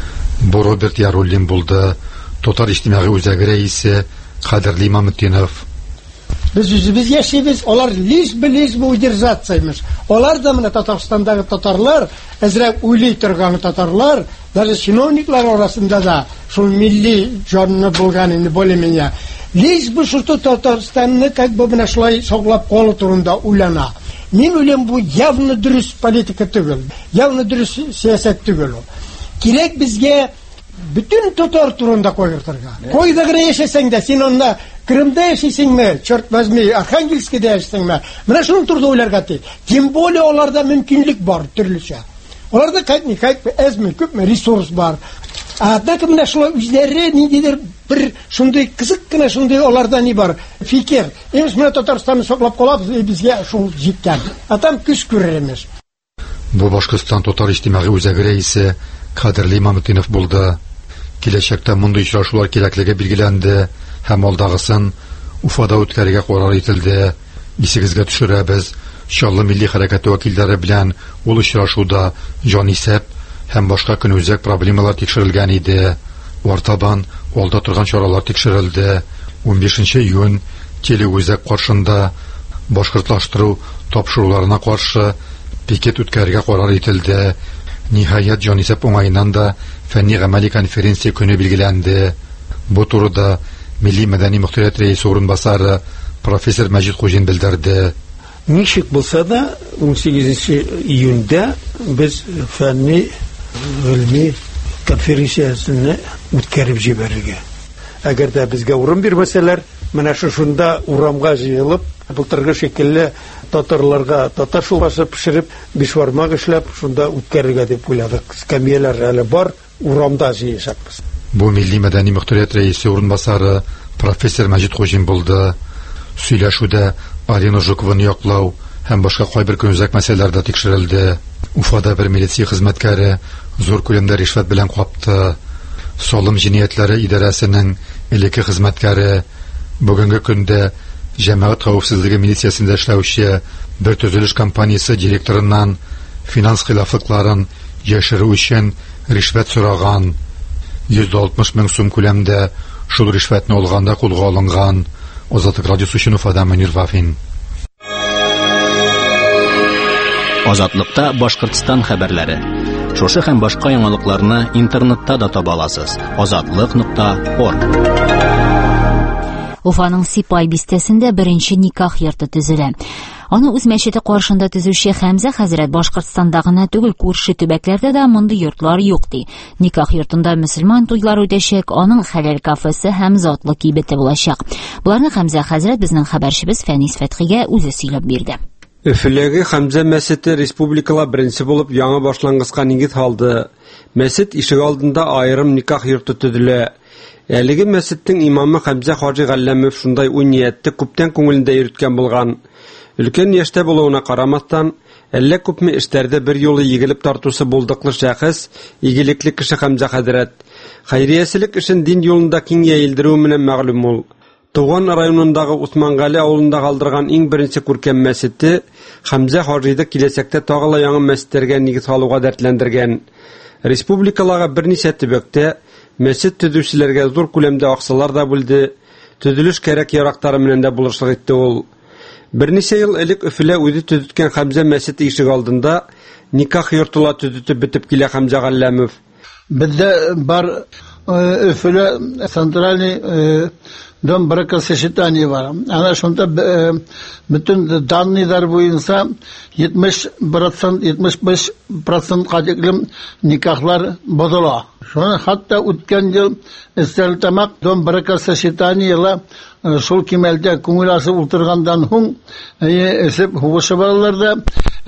Бу Роберт Яруллин булды. Татар иҗтимагый үзәге рәисе Кадерле Имамутдинов. Biz үзебез яшибез, алар лишь бу удержаться. Алар да менә Татарстандагы татарлар, әзрәк уйлый торган татарлар, даже чиновниклар арасында да шул милли җанны булган инде более-менее. Лишь бу шуты Татарстанны как бы менә шулай саклап калу турында уйлана. Мин уйлыйм, бу явно дөрес политика түгел, явно дөрес сәясәт түгел. Кирәк безгә bütün татар турында койыртырга. Койда гына яшәсәң дә, син онда Крымда яшисеңме, черт возьми, Архангельскида яшисеңме, менә шуның турында уйларга тиеш. Тем более аларда мөмкинлек бар төрлечә. Аларда как-никак әзме, күпме ресурс бар. Однако менә шулай үзләре ниндидер бер шундый кызык кына шундый аларда ни бар, фикер. Имеш менә Татарстанны саклап калабыз, безгә шул җиткән. Там күз күрермеш. Бу Башкортстан татар иҗтимагый үзәге рәисе Кадерле Имамутдинов булды. Киләчәктә мондый очрашулар кирәклеге билгеләнде һәм алдагысын Уфада үткәрергә карар ителде. Исегезгә төшерәбез, Чаллы милли хәрәкәте вәкилләре белән ул очрашуда җанисәп һәм башка көнүзәк проблемалар тикшерелгән иде. Ортабан алда торган чаралар тикшерелде. 15 июнь Телеүзәк каршында башкортлаштыру тапшыруларына каршы пикет үткәрергә карар ителде. Ниһаять, җанисәп уңаеннан да фәнни-гамәли конференция көне билгеләнде. Бу турыда Милли мәдәни мөхтәрият рәисе урынбасары профессор Мәҗит Хуҗин белдерде. Ничек булса да 18 июньдә без фәнни гыйльми конференциясен үткәреп җибәрергә. Әгәр дә безгә урын бирмәсәләр, менә шунда урамга җыелып, былтыргы шикелле татарларга татар шурасы пешереп, бишвармак эшләп, шунда үткәрергә дип уйладык. Скамьялар әле бар, урамда җыешакбыз. Бу Милли мәдәни мөхтәрият рәисе урынбасары профессор Мәҗит Хуҗин булды. Сөйләшүдә Арина Жукованы яклау һәм башка кайбер көнүзәк мәсьәләләрдә тикшерелде. Уфада бер милиция хезмәткәре зур күләмдә ришвәт белән капты. Салым җинаятләре идарәсенең элекке хезмәткәре бүгенге көндә җәмәгать хәвефсезлеге милициясендә эшләүче бер төзелеш компаниясе директорыннан финанс хилафлыкларын яшерү өчен ришвәт сораган. 160 мең сум күләмдә шул ришвәтне алганда кулга алынган. Азатлык радиосы өчен Уфадан Мөнир Вафин. Азатлыкта Башкортстан хәбәрләре. Шушы һәм башка яңалыкларны интернетта да таба аласыз. Azatlyk.org. Уфаның Сипай бистәсендә беренче никах йорты төзелә. Аны үз мәчете каршында төзүче Хәмзә хәзрәт Башкортстанда гына түгел, күрше төбәкләрдә дә мондый йортлар юк ди. Никах йортында мөселман туйлар үтәчәк, аның хәләл кафесы һәм затлы кибете булачак. Буларны Хәмзә хәзрәт безнең хәбәрчебез Фәнис Фәтхигә үзе сөйләп бирде. Өфеләге Хәмзә мәчете республикала беренче булып яңа башлангыцка нигез алды. Мәчет ишек алдында аерым никах йорты төзелә. Әлеге мәчеттең имамы Хәмзә Хаҗи Галләмов шундай уй ниятте күптән күңелендә йөрткән булган. Өлкән яшьтә булуына карамастан, әллә күпме эшләрдә бер юлы егелеп тартусы булдыклы шәхес, игелекле кеше Хәмзә хәзрәт. Хәйрияселек эшен дин юлында киң яелдыру менән мәгълүм ул. Туган районындагы Усмангали авылында калдырган иң беренче күркәм мәчете Хәмзә Хаҗиды киләчәктә тагыла яңа мәчетләргә нигез салуга дәртләндергән. Республикаларга берничә төбәктә мәчет төзүчеләргә зур күләмдә акчалар да бүлде. Төзелеш кирәк ярактары менән дә булышлык итте ул. Берничә ел элек Өфелә үзе төзеткән Хәмзә мәчете ишек алдында никах йортыла төзетеп битеп килә Хәмзә Галләмов. Бездә бар Өфелә центральный дом бракосочетания бар. Ана шунда bütün данныйлар буенча 70% кадерлем никахлар бозыла. Шуны хәтта үткән ел Стәлтамак дом бракосочетаниела шул кимәлдә күңел асып утыргандан һуң эсеп хугышы балаларда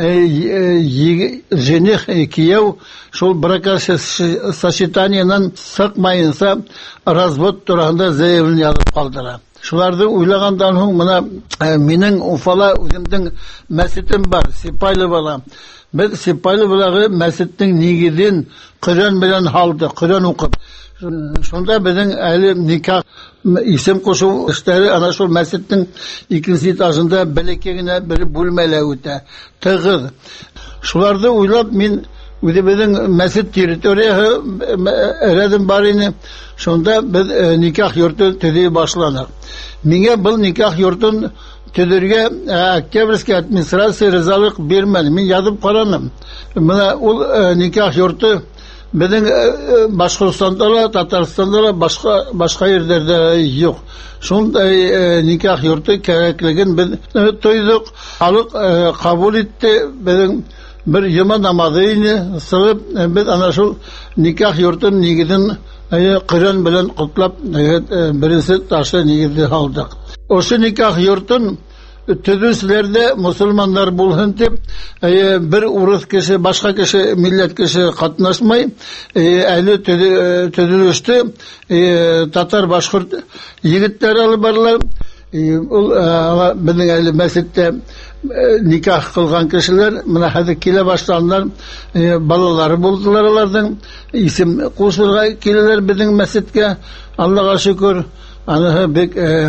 жених кияу шул бракосочетаниянан сыкмайынса развод турында заявление язып калдыра. Шуларды уйлагандан һуң менә минең Уфала үземнең мәчетем бар, Сипайлы бала. Без Сипайлы балагы мәчетнең нигезен Коръән белән халды, Коръән укып. Шунда безнең әле никах исем кушу эшләре ана шул мәчетнең икенче этажында бәләкәй генә бер бүлмәлә үтә. Тыгыз. Шуларды уйлап мин үзебезнең мәчет территориясы рядом бар иде. Шунда без никах йорты төзи башладык. Миңа бу никах йортын төзергә Октябрьский администрация ризалык бирмәде. Мин язып карадым. Менә ул никах йорты безнең Башкортстанда да, Татарстанда да, башка җирләрдә юк. Шундай никах йорты кирәклеген без тойдык. Халык кабул итте. Безнең bir yama namazını sığıp biz ana şu nikah yurtun nigidin Kur'an bilen kutlap birisi taşı nigidi aldık. O şu nikah yurtun tüdüslerde Müslümanlar bulhun dip bir urus kişi başka kişi millet kişi katnaşmay eli tüdülüştü Tatar Başkurt yigitler alıbarlar bizning eli mescitte nikah kılgan kişiler mana hadi kile başlanlar balaları buldular onlardan isim koşulga kileler bizning mescitke Allah'a şükür ana bek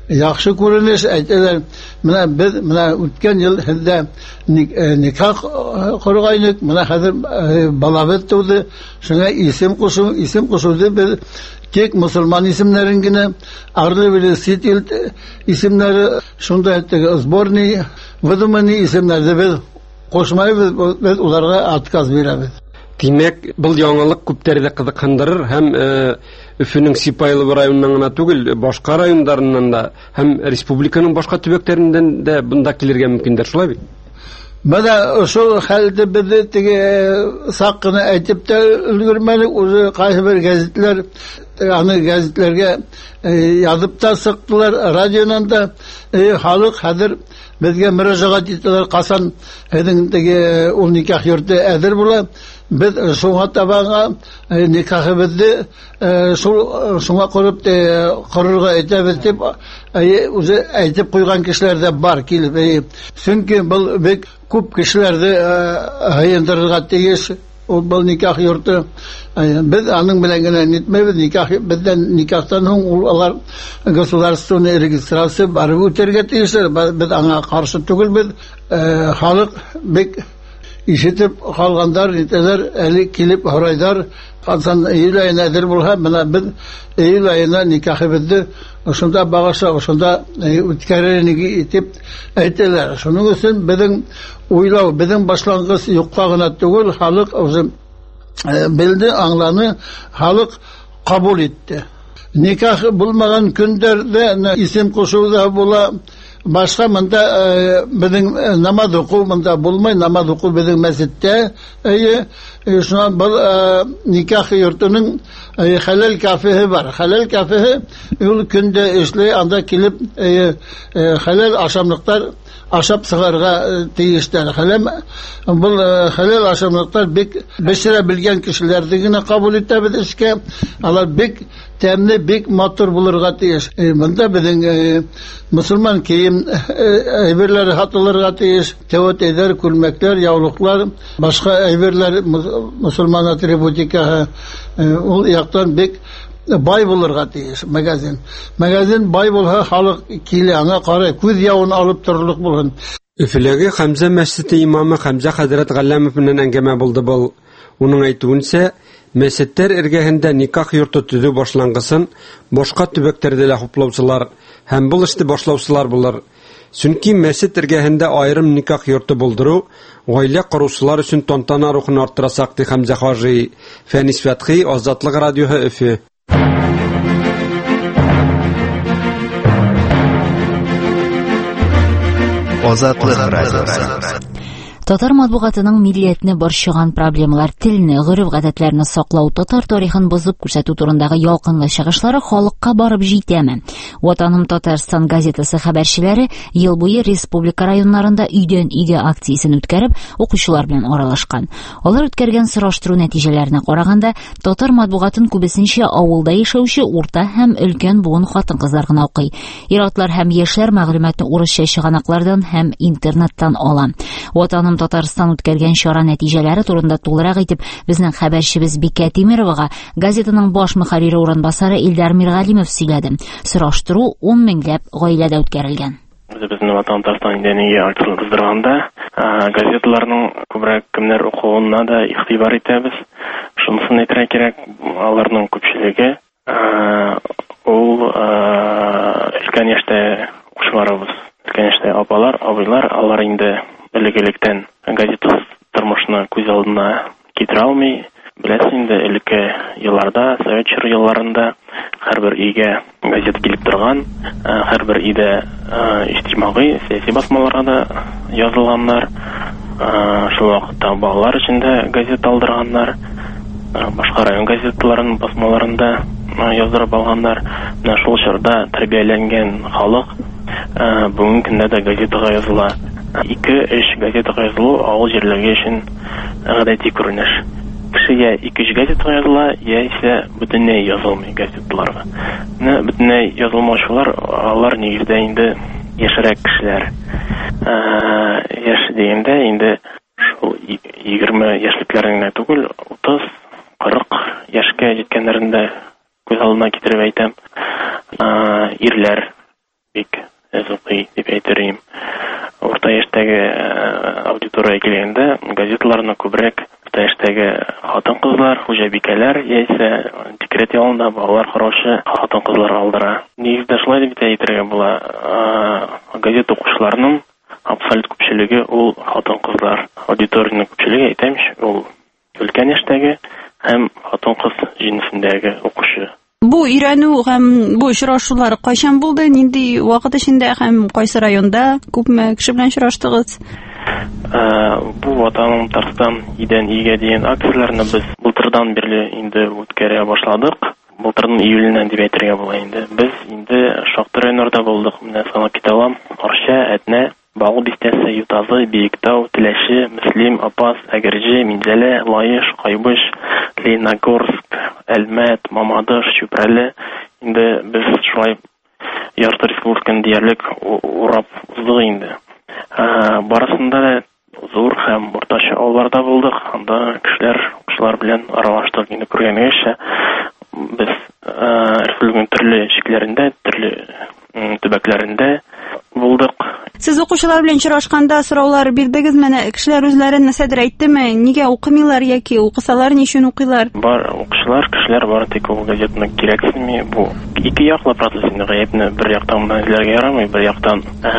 яхшы күренеш әйтәләр. Менә без үткән ел һездә никах коргайнык, менә хәзер балабыз туды. Шуңа исем кушуды без тик мусульман исемнәрен генә, арлы велосипед исемнәре, шунда сборный, выдуманный исемнәрне без кушмайбыз, без уларга отказ бирәбез. Димәк, бұл яңалык күптәрді кызыксындырыр һәм Өфөнең Сипайлы районынан гына түгел, башка районнарыннан да һәм республиканың башка төбәкләреннән дә бунда килергә мөмкиндер, шулай бит? Менә шул хәлдә без теге сак кына әйтеп тә өлгермәдек, үзе кайсы бер гәзитләр, аны гәзитләргә язып та сыктылар, радионан да халык хәзер безгә мөрәҗәгать итәләр, касан теге ул никах йорты әзер була. Biz şuna tabağa nikahımızı şuna kurup kururga etebez deyip aytip koygan kişiler de var kilip. Çünkü bu bek küp kişiler de hayındırırga teyiş. Bu nikah yurtu. Biz anın bilen gene nitmeyiz. Bizden nikahtan onlar gosударственный registrası barı öterge teyişler. Biz ana karşı tügül biz halk bek işitip kalganlar niteler eli kilip horaylar Hasan Eylül ayına edir bulha bana biz Eylül ayına nikahı bitti şunda bağışa şunda ütkererini itip ettiler şunun için bizim uylav bizim başlangıç yukkağına tügül halk bildi anlanı halk kabul etti nikah bulmagan künderde isim koşuda bula başka mında bizim namaz okumunda bulmay namaz oku bizim mescitte şu an nikah yurtunun halal kafehi var. Halal kafehi yol günde işle anda kilip halal aşamlıklar aşap sığarga teyişler. Bu halal aşamlıklar beşire bilgen kişilerdigine kabul etebilir işke alar bek temli bek motor bulurga teyiş. Bunda bizim Müslüman kiyim eyberleri hatırlarga teyiş. Tevat eder, külmekler, yavluklar, başka eyberler Müslüman atributika ol yaktan bek bay bulurga teyiş magazin. Magazin bay bulha halk kili ana qara көз yağın alıp tururluk bulun. Üfülegi Hamza Mescidi imamı Hamza Hazret Gallamov bilen әңгәмә булды бу. Уның әйтүенчә, мәсеттер эргәһендә никах йорты төзү башлангысын башка төбәкләрдә дә хуплаучылар һәм бу эшне башлаучылар булыр. Чөнки мәсет эргәһендә айрым никах йорты булдыру гаилә коручылар өчен тантана рухын арттырасак ди Хамза Хаҗи. Фәнис Фәтхи, Азатлык радиоһы Өфе. Азатлык радиосы. Татар матбугатының милләтне борчыган проблемалар, телне, гореф-гадәтләрне саклау, татар тарихын бозып күрсәтү турындагы ялкынлы чыгышлары халыкка барып җитәме? Ватаным Татарстан газетасы хәбәрчеләре ел буе республика районнарында өйдән өйгә акциясын үткәреп, укучылар белән аралашкан. Алар үткәргән сораштыру нәтиҗәләренә караганда, татар матбугатын күбесенчә авылда яшәүче урта һәм өлкән буын хатын-кызлар гына укый. Ир-атлар һәм яшьләр мәгълүматны урысча чыганаклардан һәм интернеттан ала. Ватаным Татарстан үткәргән чара нәтиҗәләре турында тулырак әйтеп, безнең хәбәрчебез Бикә Тимировага газетаның баш мөхәррире урынбасары Илдар Миргалимов сөйләде. Сораштыру 10 меңләп гаиләдә үткәрелгән. Безнең Ватан Татарстан идәнигә артылып кыздырганда, газеталарның күбрәк кемнәр укуына да игътибар итәбез. Шунысын әйтергә кирәк, аларның күпчелеге ул өлкән яшьтә укучыларыбыз. Өлкән яшьтә апалар, абыйлар, алар инде элек-электән газета тормышны күз алдына китерә алмый. Беләсез инде, элекке елларда, совет чоры елларында һәрбер өйгә газета килеп торган, һәрбер өйдә иҗтимагый, сәяси басмаларга да язылганнар. Шул вакытта балалар өчен дә газета алдырганнар. Башка район газеталарының басмаларында яздырып алганнар. Менә шул чорда тәрбияләнгән халык бүгенге көндә дә газетага языла. 2-3 газетага язылу авыл җирләргә өчен гадәти күренеш. Кешегә 2-3 газетага языла, яисә бөтенләй язылмый газеталарга. Менә бөтенләй язылмаучылар, алар нигездә инде яшәрәк кешеләр. Яшь дигәндә инде шул 20 яшьлекләренә түгел, 30-40 яшькә җиткәннәрендә күз алдына китереп әйтәм. Ирләр яшьтәге аудитория килгәндә, газеталарны күбрәк яшьтәге хатын-кызлар, хуҗабикәләр яисә декрет ялында балалар караучы хатын-кызлар алдыра. Нигездә шулай дип әйтергә була. Газет укучыларының абсолют күпчелеге ул хатын-кызлар. Аудиторияның күпчелеге әйтәм, ул өлкән яшьтәге һәм хатын-кыз җинсендәге укучы. Бу өйрәнү һәм бу очрашулар кайчан булды? Нинди вакыт эчендә һәм кайсы районда күпме кеше белән очраштыгыз? Бу ватаным Татарстан идән игә дигән акцияләрне без былтырдан бирле инде үткәрә башладык. Былтырның июленнән дип әйтергә була инде. Без инде шактый районнарда булдык. Менә санап китәләм. Арча, Әтнә, Багу бистәсе, Ютазы, Биектау, Теләче, Мөслим, Апас, Әгерҗе, Минзәлә, Лаеш, Кайбыш, Лениногорск, Әлмәт, Мамадыш, Чүпрәле. Инде без шулай ярты республиканы диярлек урап уздык инде. Барысында да зур һәм уртача авылларда булдык. Анда кешеләр белән аралаштык. Инде күргәнгәчә без республиканың төрле шикләрендә, төрле төбәкләрендә булдык. Сез укучылар белән очрашканда сораулар бирдегез, менә кешеләр үзләре нәрсәдер әйттеме? Нигә укымыйлар яки укысалар ни өчен укыйлар? Бар кешеләр бар, тик ул газетаны кирәксенми. Бу ике яклы процесс. Инде гаепне бер яктан эзләргә ярамый, бер яктан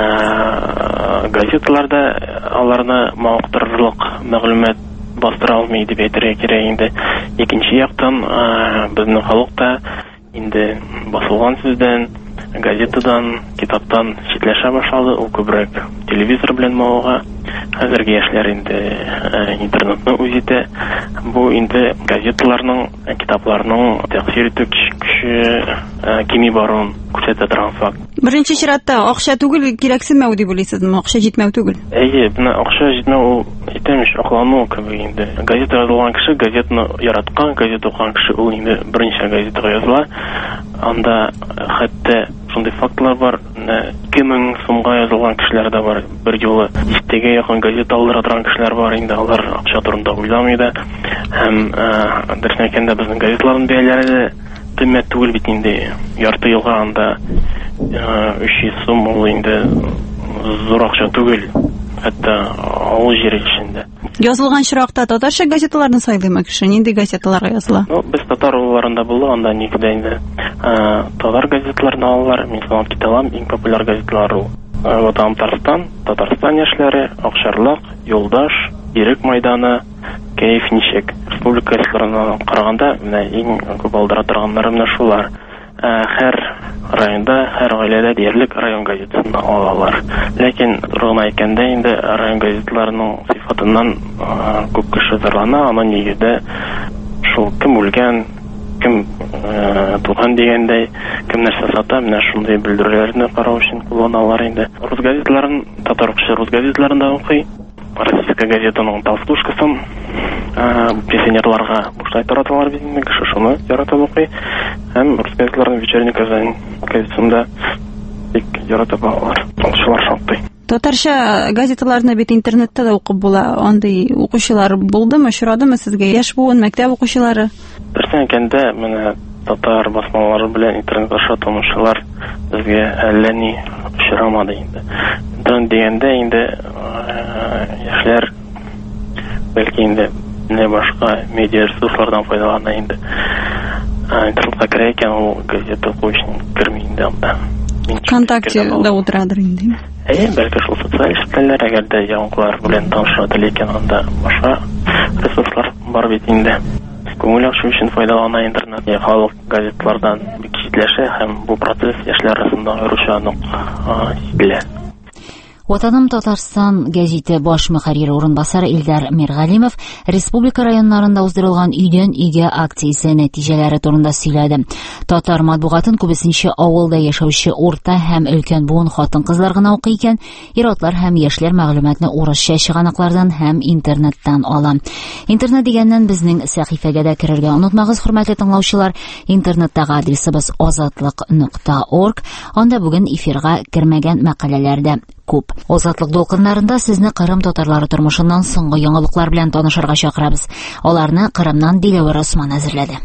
газеталарда аларны мавыктырырлык мәгълүмат бастыра алмый дип әйтергә кирәк инде. Икенче яктан безнең халыкта инде басылган сүздән, газетадан, китаптан читләшә башлады. Ул күбрәк телевизор белән мавыга. Хәзерге яшьләр инде интернетны үз итә. Бу инде газеталарның, китапларның тәэсир итү көче кими баруын күрсәтә торган факт. Беренче чиратта акча түгел, кирәксенмәү дип уйлыйсызмы? Акча җитмәү түгел. Менә акча җитмәү ул әйтәмеш аклану кебек инде. Газета язылган кеше, газетаны яраткан, газета укыган кеше ул инде беренче газетага языла. Анда хәтта шундый фактлар бар. 2000 сумга язылган кешеләр дә бар. Бер юлы 100-гә якын газета алдыра торган кешеләр бар инде. Алар акча турында уйламый да. Һәм дөресен әйткәндә безнең газеталарның бәяләре дә кыйммәт түгел бит инде. Ярты елга анда 300 сум ул инде зур акча түгел. Хәтта авыл җире эчендә. Язылган чиракта татарча газеталарны сайлыймы кеше? Нинди газеталарга языла? Без татар улларында булдык, анда нигездә инде татар газеталарны алалар. Мин санап китәләм, иң популяр газеталар ул. Ватан Татарстан яшьләре, Акчарлак, Юлдаш, Ирек мәйданы, Кәеф ничек. Республика газеталарына караганда, менә иң күп алдыра торганнары менә шулар. Һәр районда, һәр гаиләдә диярлек район газетасын алалар. Ләкин тургына әйткәндә инде район газеталарының сыйфатыннан күп кеше зарлана, аны нигездә шул кем үлгән, кем туган дигәндәй, кем нәрсә сата, менә шундый белдерүләрне карау өчен кулланалар инде. Рус газеталарын, татар укучы рус газеталарында укый. Российская газетаның толстушкасын пенсионерларга бушлай тараталар бит инде, кеше шуны яратып укый. Һәм рус газеталарының вечерний Казань газетасында бик яратып алалар. Укучылар шактый. Татарча газеталарны бит интернетта да укып була. Андый укучылар булдымы, очрадымы сезгә? Яшь буын мәктәп укучылары? Берсен әйткәндә, менә татар басмалары белән интернет аша танышулар безгә әллә ни очрамады инде. Дан дигәндә инде яшьләр бәлки инде не башка медиа ресурслардан файдалана инде. Интернетка керә икән, ул газета укучы керми инде анда. Контактеда утырадыр инде. Бәлки шул социаль сетьләр, әгәр дә яңалыклар белән таныша теләгән анда башка ресурслар бар бит инде. Күңел ачу өчен файдалана интернет. Халык газеталардан бик читләшә һәм бу процесс яшьләр арасында аеруча сизелә. Ватаным Татарстан гәзите баш мөхәррире урынбасары Илдар Миргалимов республика районнарында уздырылган өйдән өйгә акциясе нәтиҗәләре турында сөйләде. Татар матбугатын күбесенчә авылда яшәүче урта һәм өлкән буын хатын-кызлар гына укый икән, ир-атлар һәм яшьләр мәгълүматны урысча чыганаклардан һәм интернеттан ала. Интернет дигәннән безнең сәхифәгә дә керергә онытмагыз, хөрмәтле тыңлаучылар. Интернеттагы адресыбыз azatlык.org. Анда бүген эфирга кермәгән мәкаләләр дә күп. Азатлык дулкыннарында сезне Кырым татарлары тормышыннан соңгы яңалыклар белән танышырга чакырабыз. Аларны Кырымнан Диләвер Осман әзерләде.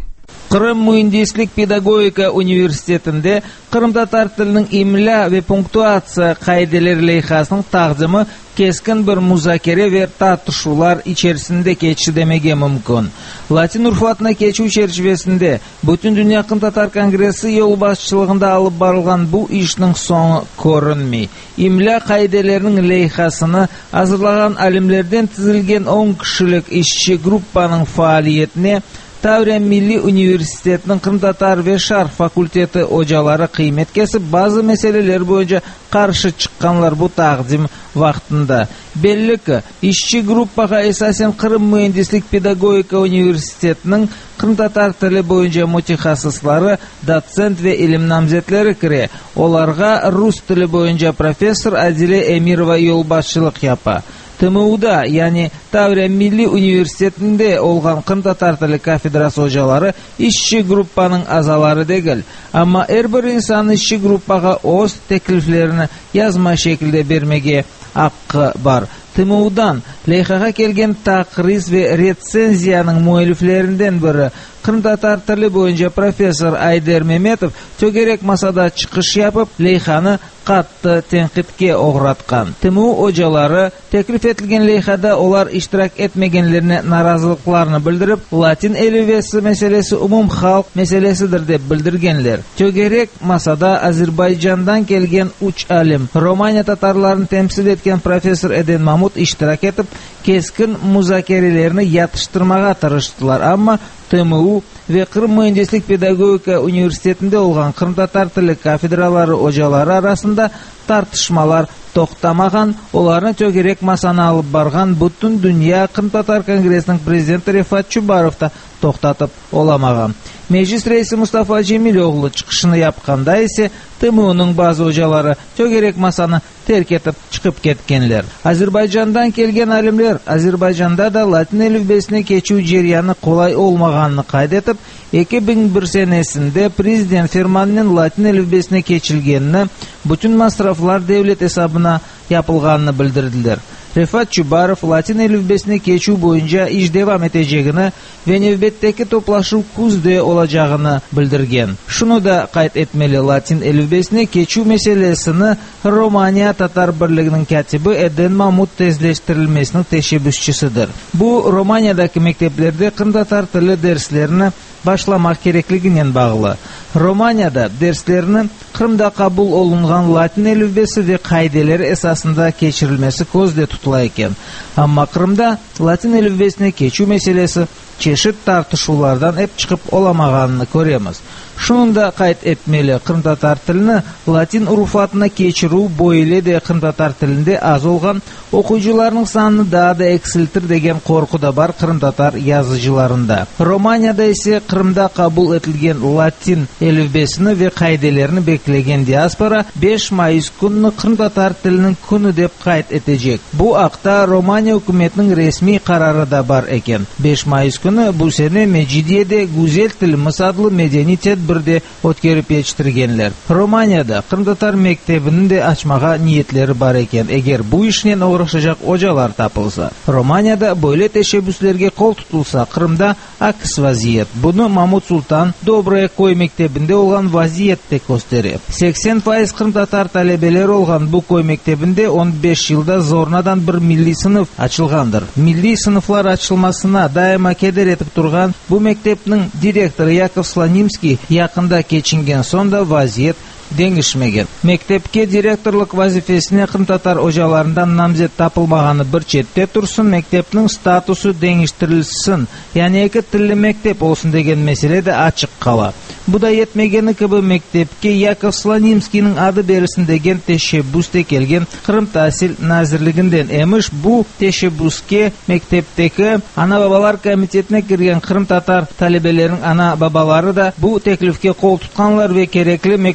Кырым муиндислик педагогика университетинде кырым татар тилинин имля ve пунктуация кайделери лейхасынын тагдымы keskin bir muzakere ve tartışmalar içerisinde geçti demege mümkün. Latin urfatına geçiş çerçevesinde bütün Dünya Kırım Tatar Kongresi yol başçılığında alıp barılgan bu işin sonu görünmey. İmla kaidelerinin leyhasını hazırlayan alimlerden tizilgen 10 kişilik işçi gruppanın faaliyetine Tavren Milli Üniversiteti'nin Kırım Tatar ve Şark Fakülteti hocaları kıymet kesip bazı meseleler boyunca karşı çıkanlar bu takdim vaktinde. Belli ki işçi gruppaga esasen Kırım Mühendislik Pedagogika Üniversiteti'nin Kırım Tatar tili boyunca mutaxassisleri, dotsent ve ilim namzetleri kire. Olarga Rus tili boyunca Profesör Adile Emirova yol başçılık yapa. TMU'da yani Tavren Milli Üniversiteti'nde olgan Kırım Tatar tili kafedrası hocaları işçi gruppanın azaları değil. Ama her bir insan işçi gruppaga öz tekliflerini yazma şekilde vermege hakkı var. TMU'dan leyhaga kelgen takriz ve resenziyanın mualliflerinden biri Kırım Tatar tili boyunca Profesör Ayder Mehmetov tögerek masada çıkış yapıp leyhanı katı tenkitke uğratkan. TMU hocaları teklif etilgen leyhada olar iştirak etmegenlerine narazılıklarını bildirip Latin elifbesi meselesi umum halk meselesidir dep bildirgenler. Tögerek masada Azerbaycan'dan kelgen uç alim Romanya Tatarlarını temsil etken Profesör Eden Mahmut iştirak etip keskin muzakerelerini yatıştırmaga tırıştılar ama TMU ve Kırım Mühendislik Pedagogika Üniversiteti'nde olgan Kırım Tatar tili kafedraları hocaları arasında tartışmalar toktamagan, onlarını tögerek masana alıp bargan bütün Dünya Kırım Tatar Kongresi'nin prezidenti Refat Çubarov da toktatıp olamagan. Meclis reisi Mustafa Cemiloğlu çıkışını yapkanda ise TMU'nun bazı hocaları tögerek masanı terk etip çıkıp ketkenler. Azerbaycan'dan kelgen alimler Azerbaycan'da da Latin elifbesine geçiş ceryanı kolay olmaganını kaydetip 2001 senesinde Prezident fermanının Latin elifbesine geçilgenini bütün masraflar devlet hesabına yapılganını bildirdiler. Refat Çubarov Latin elifbesine geçiş boyunca iş devam edeceğini ve növbetteki toplaşu kuzde olacağını bildirgen. Şunu da kayıt etmeli, Latin elifbesine geçiş meselesini Romanya Tatar Birliği'nin katibi Eden Mahmut tezleştirilmesinin teşebbüsçisidir. Bu Romanya'daki mekteplerde Kırım Tatar tili derslerini başlamak gerekliğinden bağlı. Romanya'da derslerini Kırım'da kabul olungan Latin elifbesi ve kaideleri esasında geçirilmesi gözde tutulayken. Ama Kırım'da Latin elifbesine geçiş meselesi çeşit tartışmalardan hep çıkıp olamağanını görüyoruz. Şunu da kayıt etmeli, Kırım Tatar tilini Latin urfatına geçiru boyuyla de Kırım Tatar tilinde az olgan okuyucularının sanını daha da eksiltir degen korku da var Kırım Tatar yazıcılarında. Romanya'da ise Kırım'da kabul etilgen Latin elifbesini ve kaidelerini beklegen diaspora 5 Mayıs gününü Kırım Tatar tilinin günü dep kayıt edecek. Bu akta Romanya hükümetinin resmi kararı da var eken. 5 Mayıs günü bu sene Mecidiye'de Güzel Tilimiz adlı medeni tedbirde ötkerip yetiştirgenler. Romanya'da Kırım Tatar mektebini de açmağa niyetleri var eken. Eğer bu işle uğraşacak hocalar tapılsa, Romanya'da böyle teşebbüslerge kol tutulsa Kırım'da aks vaziyet. Bunu Mahmut Sultan Dobraya Koy mektebinde olan vaziyette gösterir. 80% Kırım Tatar talebeler olgan bu koy mektebinde 15 yılda zornadan bir milli sınıf açılgandır. Milli sınıflar açılmasına daima keder etip durgan bu mektebinin direktörü Yakov Slanimski yakında geçingen sonda vaziyet dengişmegen. Mektepke direktorluk vazifesine Kırım Tatar hocalarından namzet tapılmağını bir çette tursun, mektepnin statusu dengiştirilsin. Yani iki tilli mektep olsun degen mesele de açık kala. Bu da yetmegeni gibi mektepke Yakov Slanimski'nin adı verilsin degen teşebbüste kelgen Kırım Tahsil Nazirliginden emiş. Bu teşebbüske mektepteki ana babalar komitetine girgen Kırım Tatar talebelerin ana babaları da bu teklifke kol tutkanlar ve gerekli mektuplar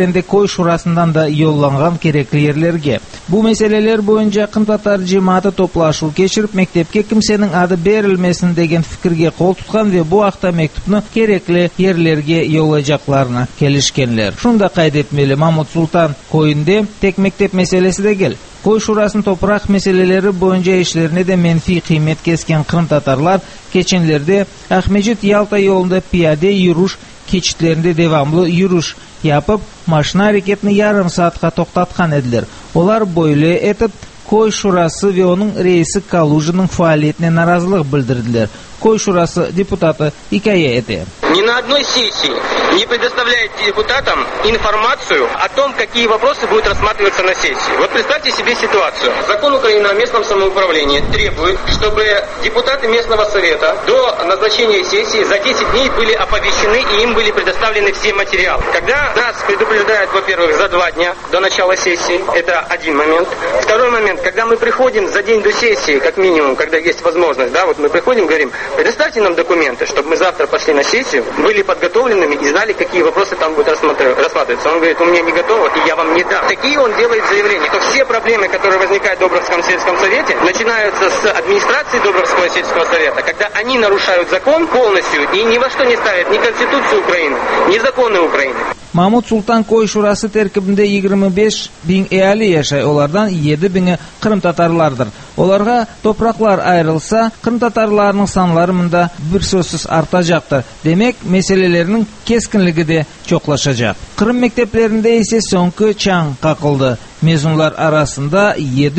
тегеренде кой шурасындан да yollangan kerekli yerlerge. Bu meseleler boyunca Kırım Tatar cemaati toplaşуу geçirip mektepke kimsenin adı berilmesin degen fikirge kol tutkan ve bu haqda mektupnu kerekli yerlerge yollayacaklarına kelişkenler. Şunda kaydetmeli Mahmut Sultan koyunde tek mektep meselesi de gel. Koy şurasının toprak meseleleri boyunca işlerine de menfi kıymet kesken Kırım Tatarlar geçenlerde Ahmecit Yalta yolunda piyade yürüyüş keçitlerinde devamlı yürüyüş yapıp maşina hareketini yarım saatga toktatkan ediler. Olar böyle etip Koy şurası ve onun reisi Kalужин'in faaliyetine narazılık bildirdiler. Koy şurası депутаты hikaye etti. Ни на одной сессии не предоставляете депутатам информацию о том, какие вопросы будут рассматриваться на сессии. Вот представьте себе ситуацию. Закон Украины о местном самоуправлении требует, чтобы депутаты местного совета до назначения сессии за 10 дней были оповещены и им были предоставлены все материалы. Когда нас предупреждают, во-первых, за 2 дня до начала сессии, это один момент. Второй момент, когда мы приходим за день до сессии, как минимум, когда есть возможность, да, вот мы приходим, говорим, предоставьте нам документы, чтобы мы завтра пошли на сессию, были подготовленными и знали, какие вопросы там будут рассматриваться. Он говорит, у меня не готово, и я вам не дам. Такие он делает заявления, что все проблемы, которые возникают в Добровском сельском совете, начинаются с администрации Добровского сельского совета, когда они нарушают закон полностью и ни во что не ставят ни Конституцию Украины, ни законы Украины. Mahmut Sultan Koy Şurası terkibinde 25 bin ehali yaşay, olardan 7 bini Kırım Tatarlardır. Olarga topraklar ayrılsa, Kırım Tatarlarının sanlarımında bir sözsüz artacaktır. Demek meselelerinin keskinligi de çoklaşacak. Kırım mekteplerinde ise sonkı çan kakıldı. Mezunlar arasında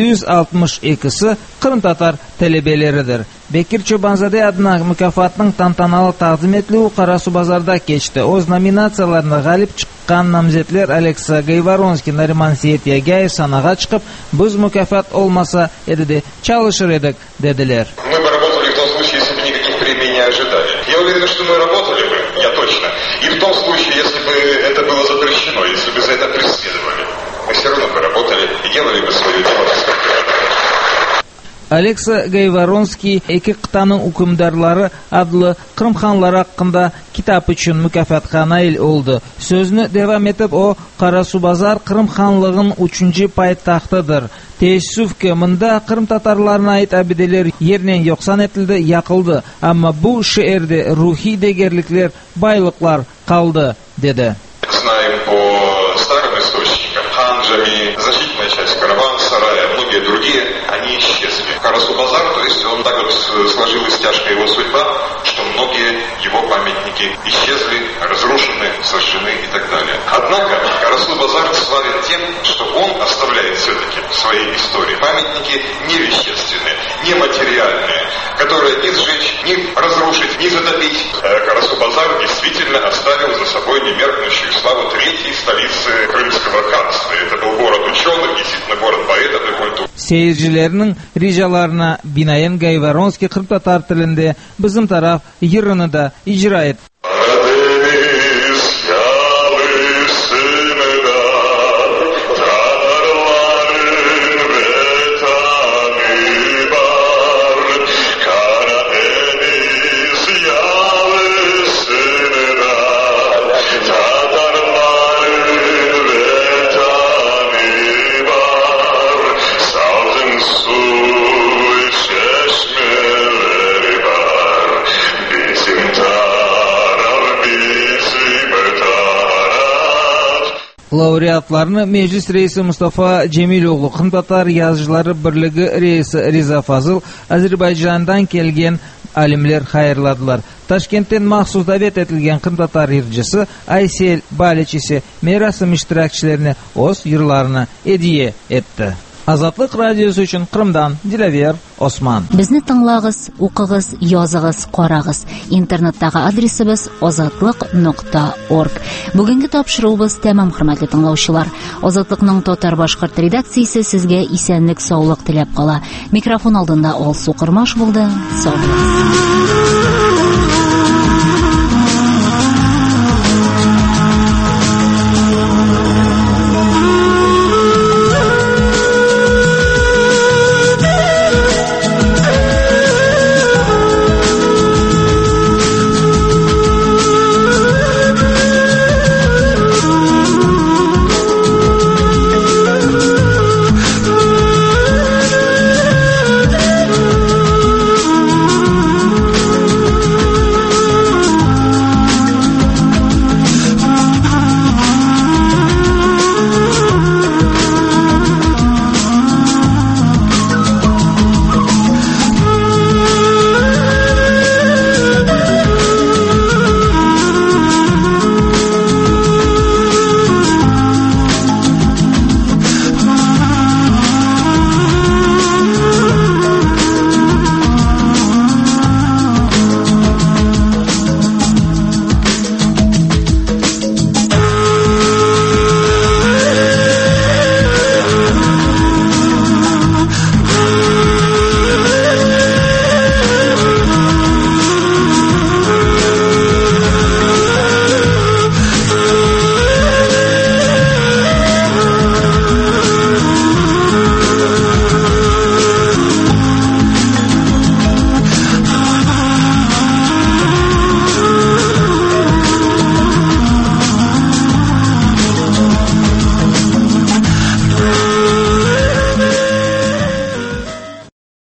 762'si Kırım Tatar talebeleridir. Bekir Çobanzade adına mükafatının tantanalı taqdim etiliği Karasu Bazarda geçti. Oz nominatsiyalarına galip çıkan namzetler Aleksa Gayvaronskiy, Nariman Seyityaгаев sanaga çıkıp biz mükafat olmasa edide çalışır edik dediler. Мы бы работали в том случае, если бы никаких премий не ожидали. Я уверен, что мы работали бы, я точно. И в том случае, если бы это было запрещено, если бы за это преследовали. Мы все равно бы работали и делали бы свое дело. Aleksa Gayvaronskiy iki qıtanın hükümdarları adlı Kırım xanları hakkında kitap için mükafatga nail oldu. Sözünü devam etip o Karasubazar Kırım xanlığın 3. paytahtıdır. Teessüf ki mında Kırım Tatarlarına ait abideler yerine yoksan etildi, yakıldı. Ama bu şehirde ruhi degerlikler, baylıklar kaldı dedi. Знаем по старым источникам, ханджами, значительная часть караван-сарая, многие другие, они исчезли. Карасу-Базар, то есть он так вот сложилась тяжкая его судьба, что многие его памятники исчезли, разрушены, сожжены и так далее. Однако Карасу-Базар славен тем, что он оставляет все-таки в своей истории памятники невещественные, нематериальные, которые ни сжечь, ни разрушить, ни затопить. Карасу-Базар действительно оставил за собой немеркнущую славу третьей столицы Крымского ханства. Это был город ученых, действительно город поэтов и культуры. Seyircilerinin ricalarına binaen Gayvaronskiy Kırım Tatar tilinde bizim taraf yırını da icra etti. Laureatlarını Meclis Reisi Mustafa Cemiloğlu, Kırım Tatar Yazıcıları Birligi Reisi Riza Fazıl, Azerbaycan'dan kelgen alimler hayırladılar. Taşkent'ten mahsus davet etilgen Kırım Tatar yırcısı Aysel Baleçisi merasım iştirakçilerine öz yırlarını hediye etti. Azatlık Radyosu için Kırım'dan Dilaver Osman. Bizni tingлагыз, укыгыз, языгыз, карагыз. Интернеттагы адресыбыз azatlyk.org. Бүгенге тапшыруыбыз тәмам, хөрмәтле тыңлаучылар. Азатлыкның татар башкорт редакциясе сезгә исәнлек, саулык теләп кала. Микрофон алдында Алсу Кырмаш булды. Сау булыгыз.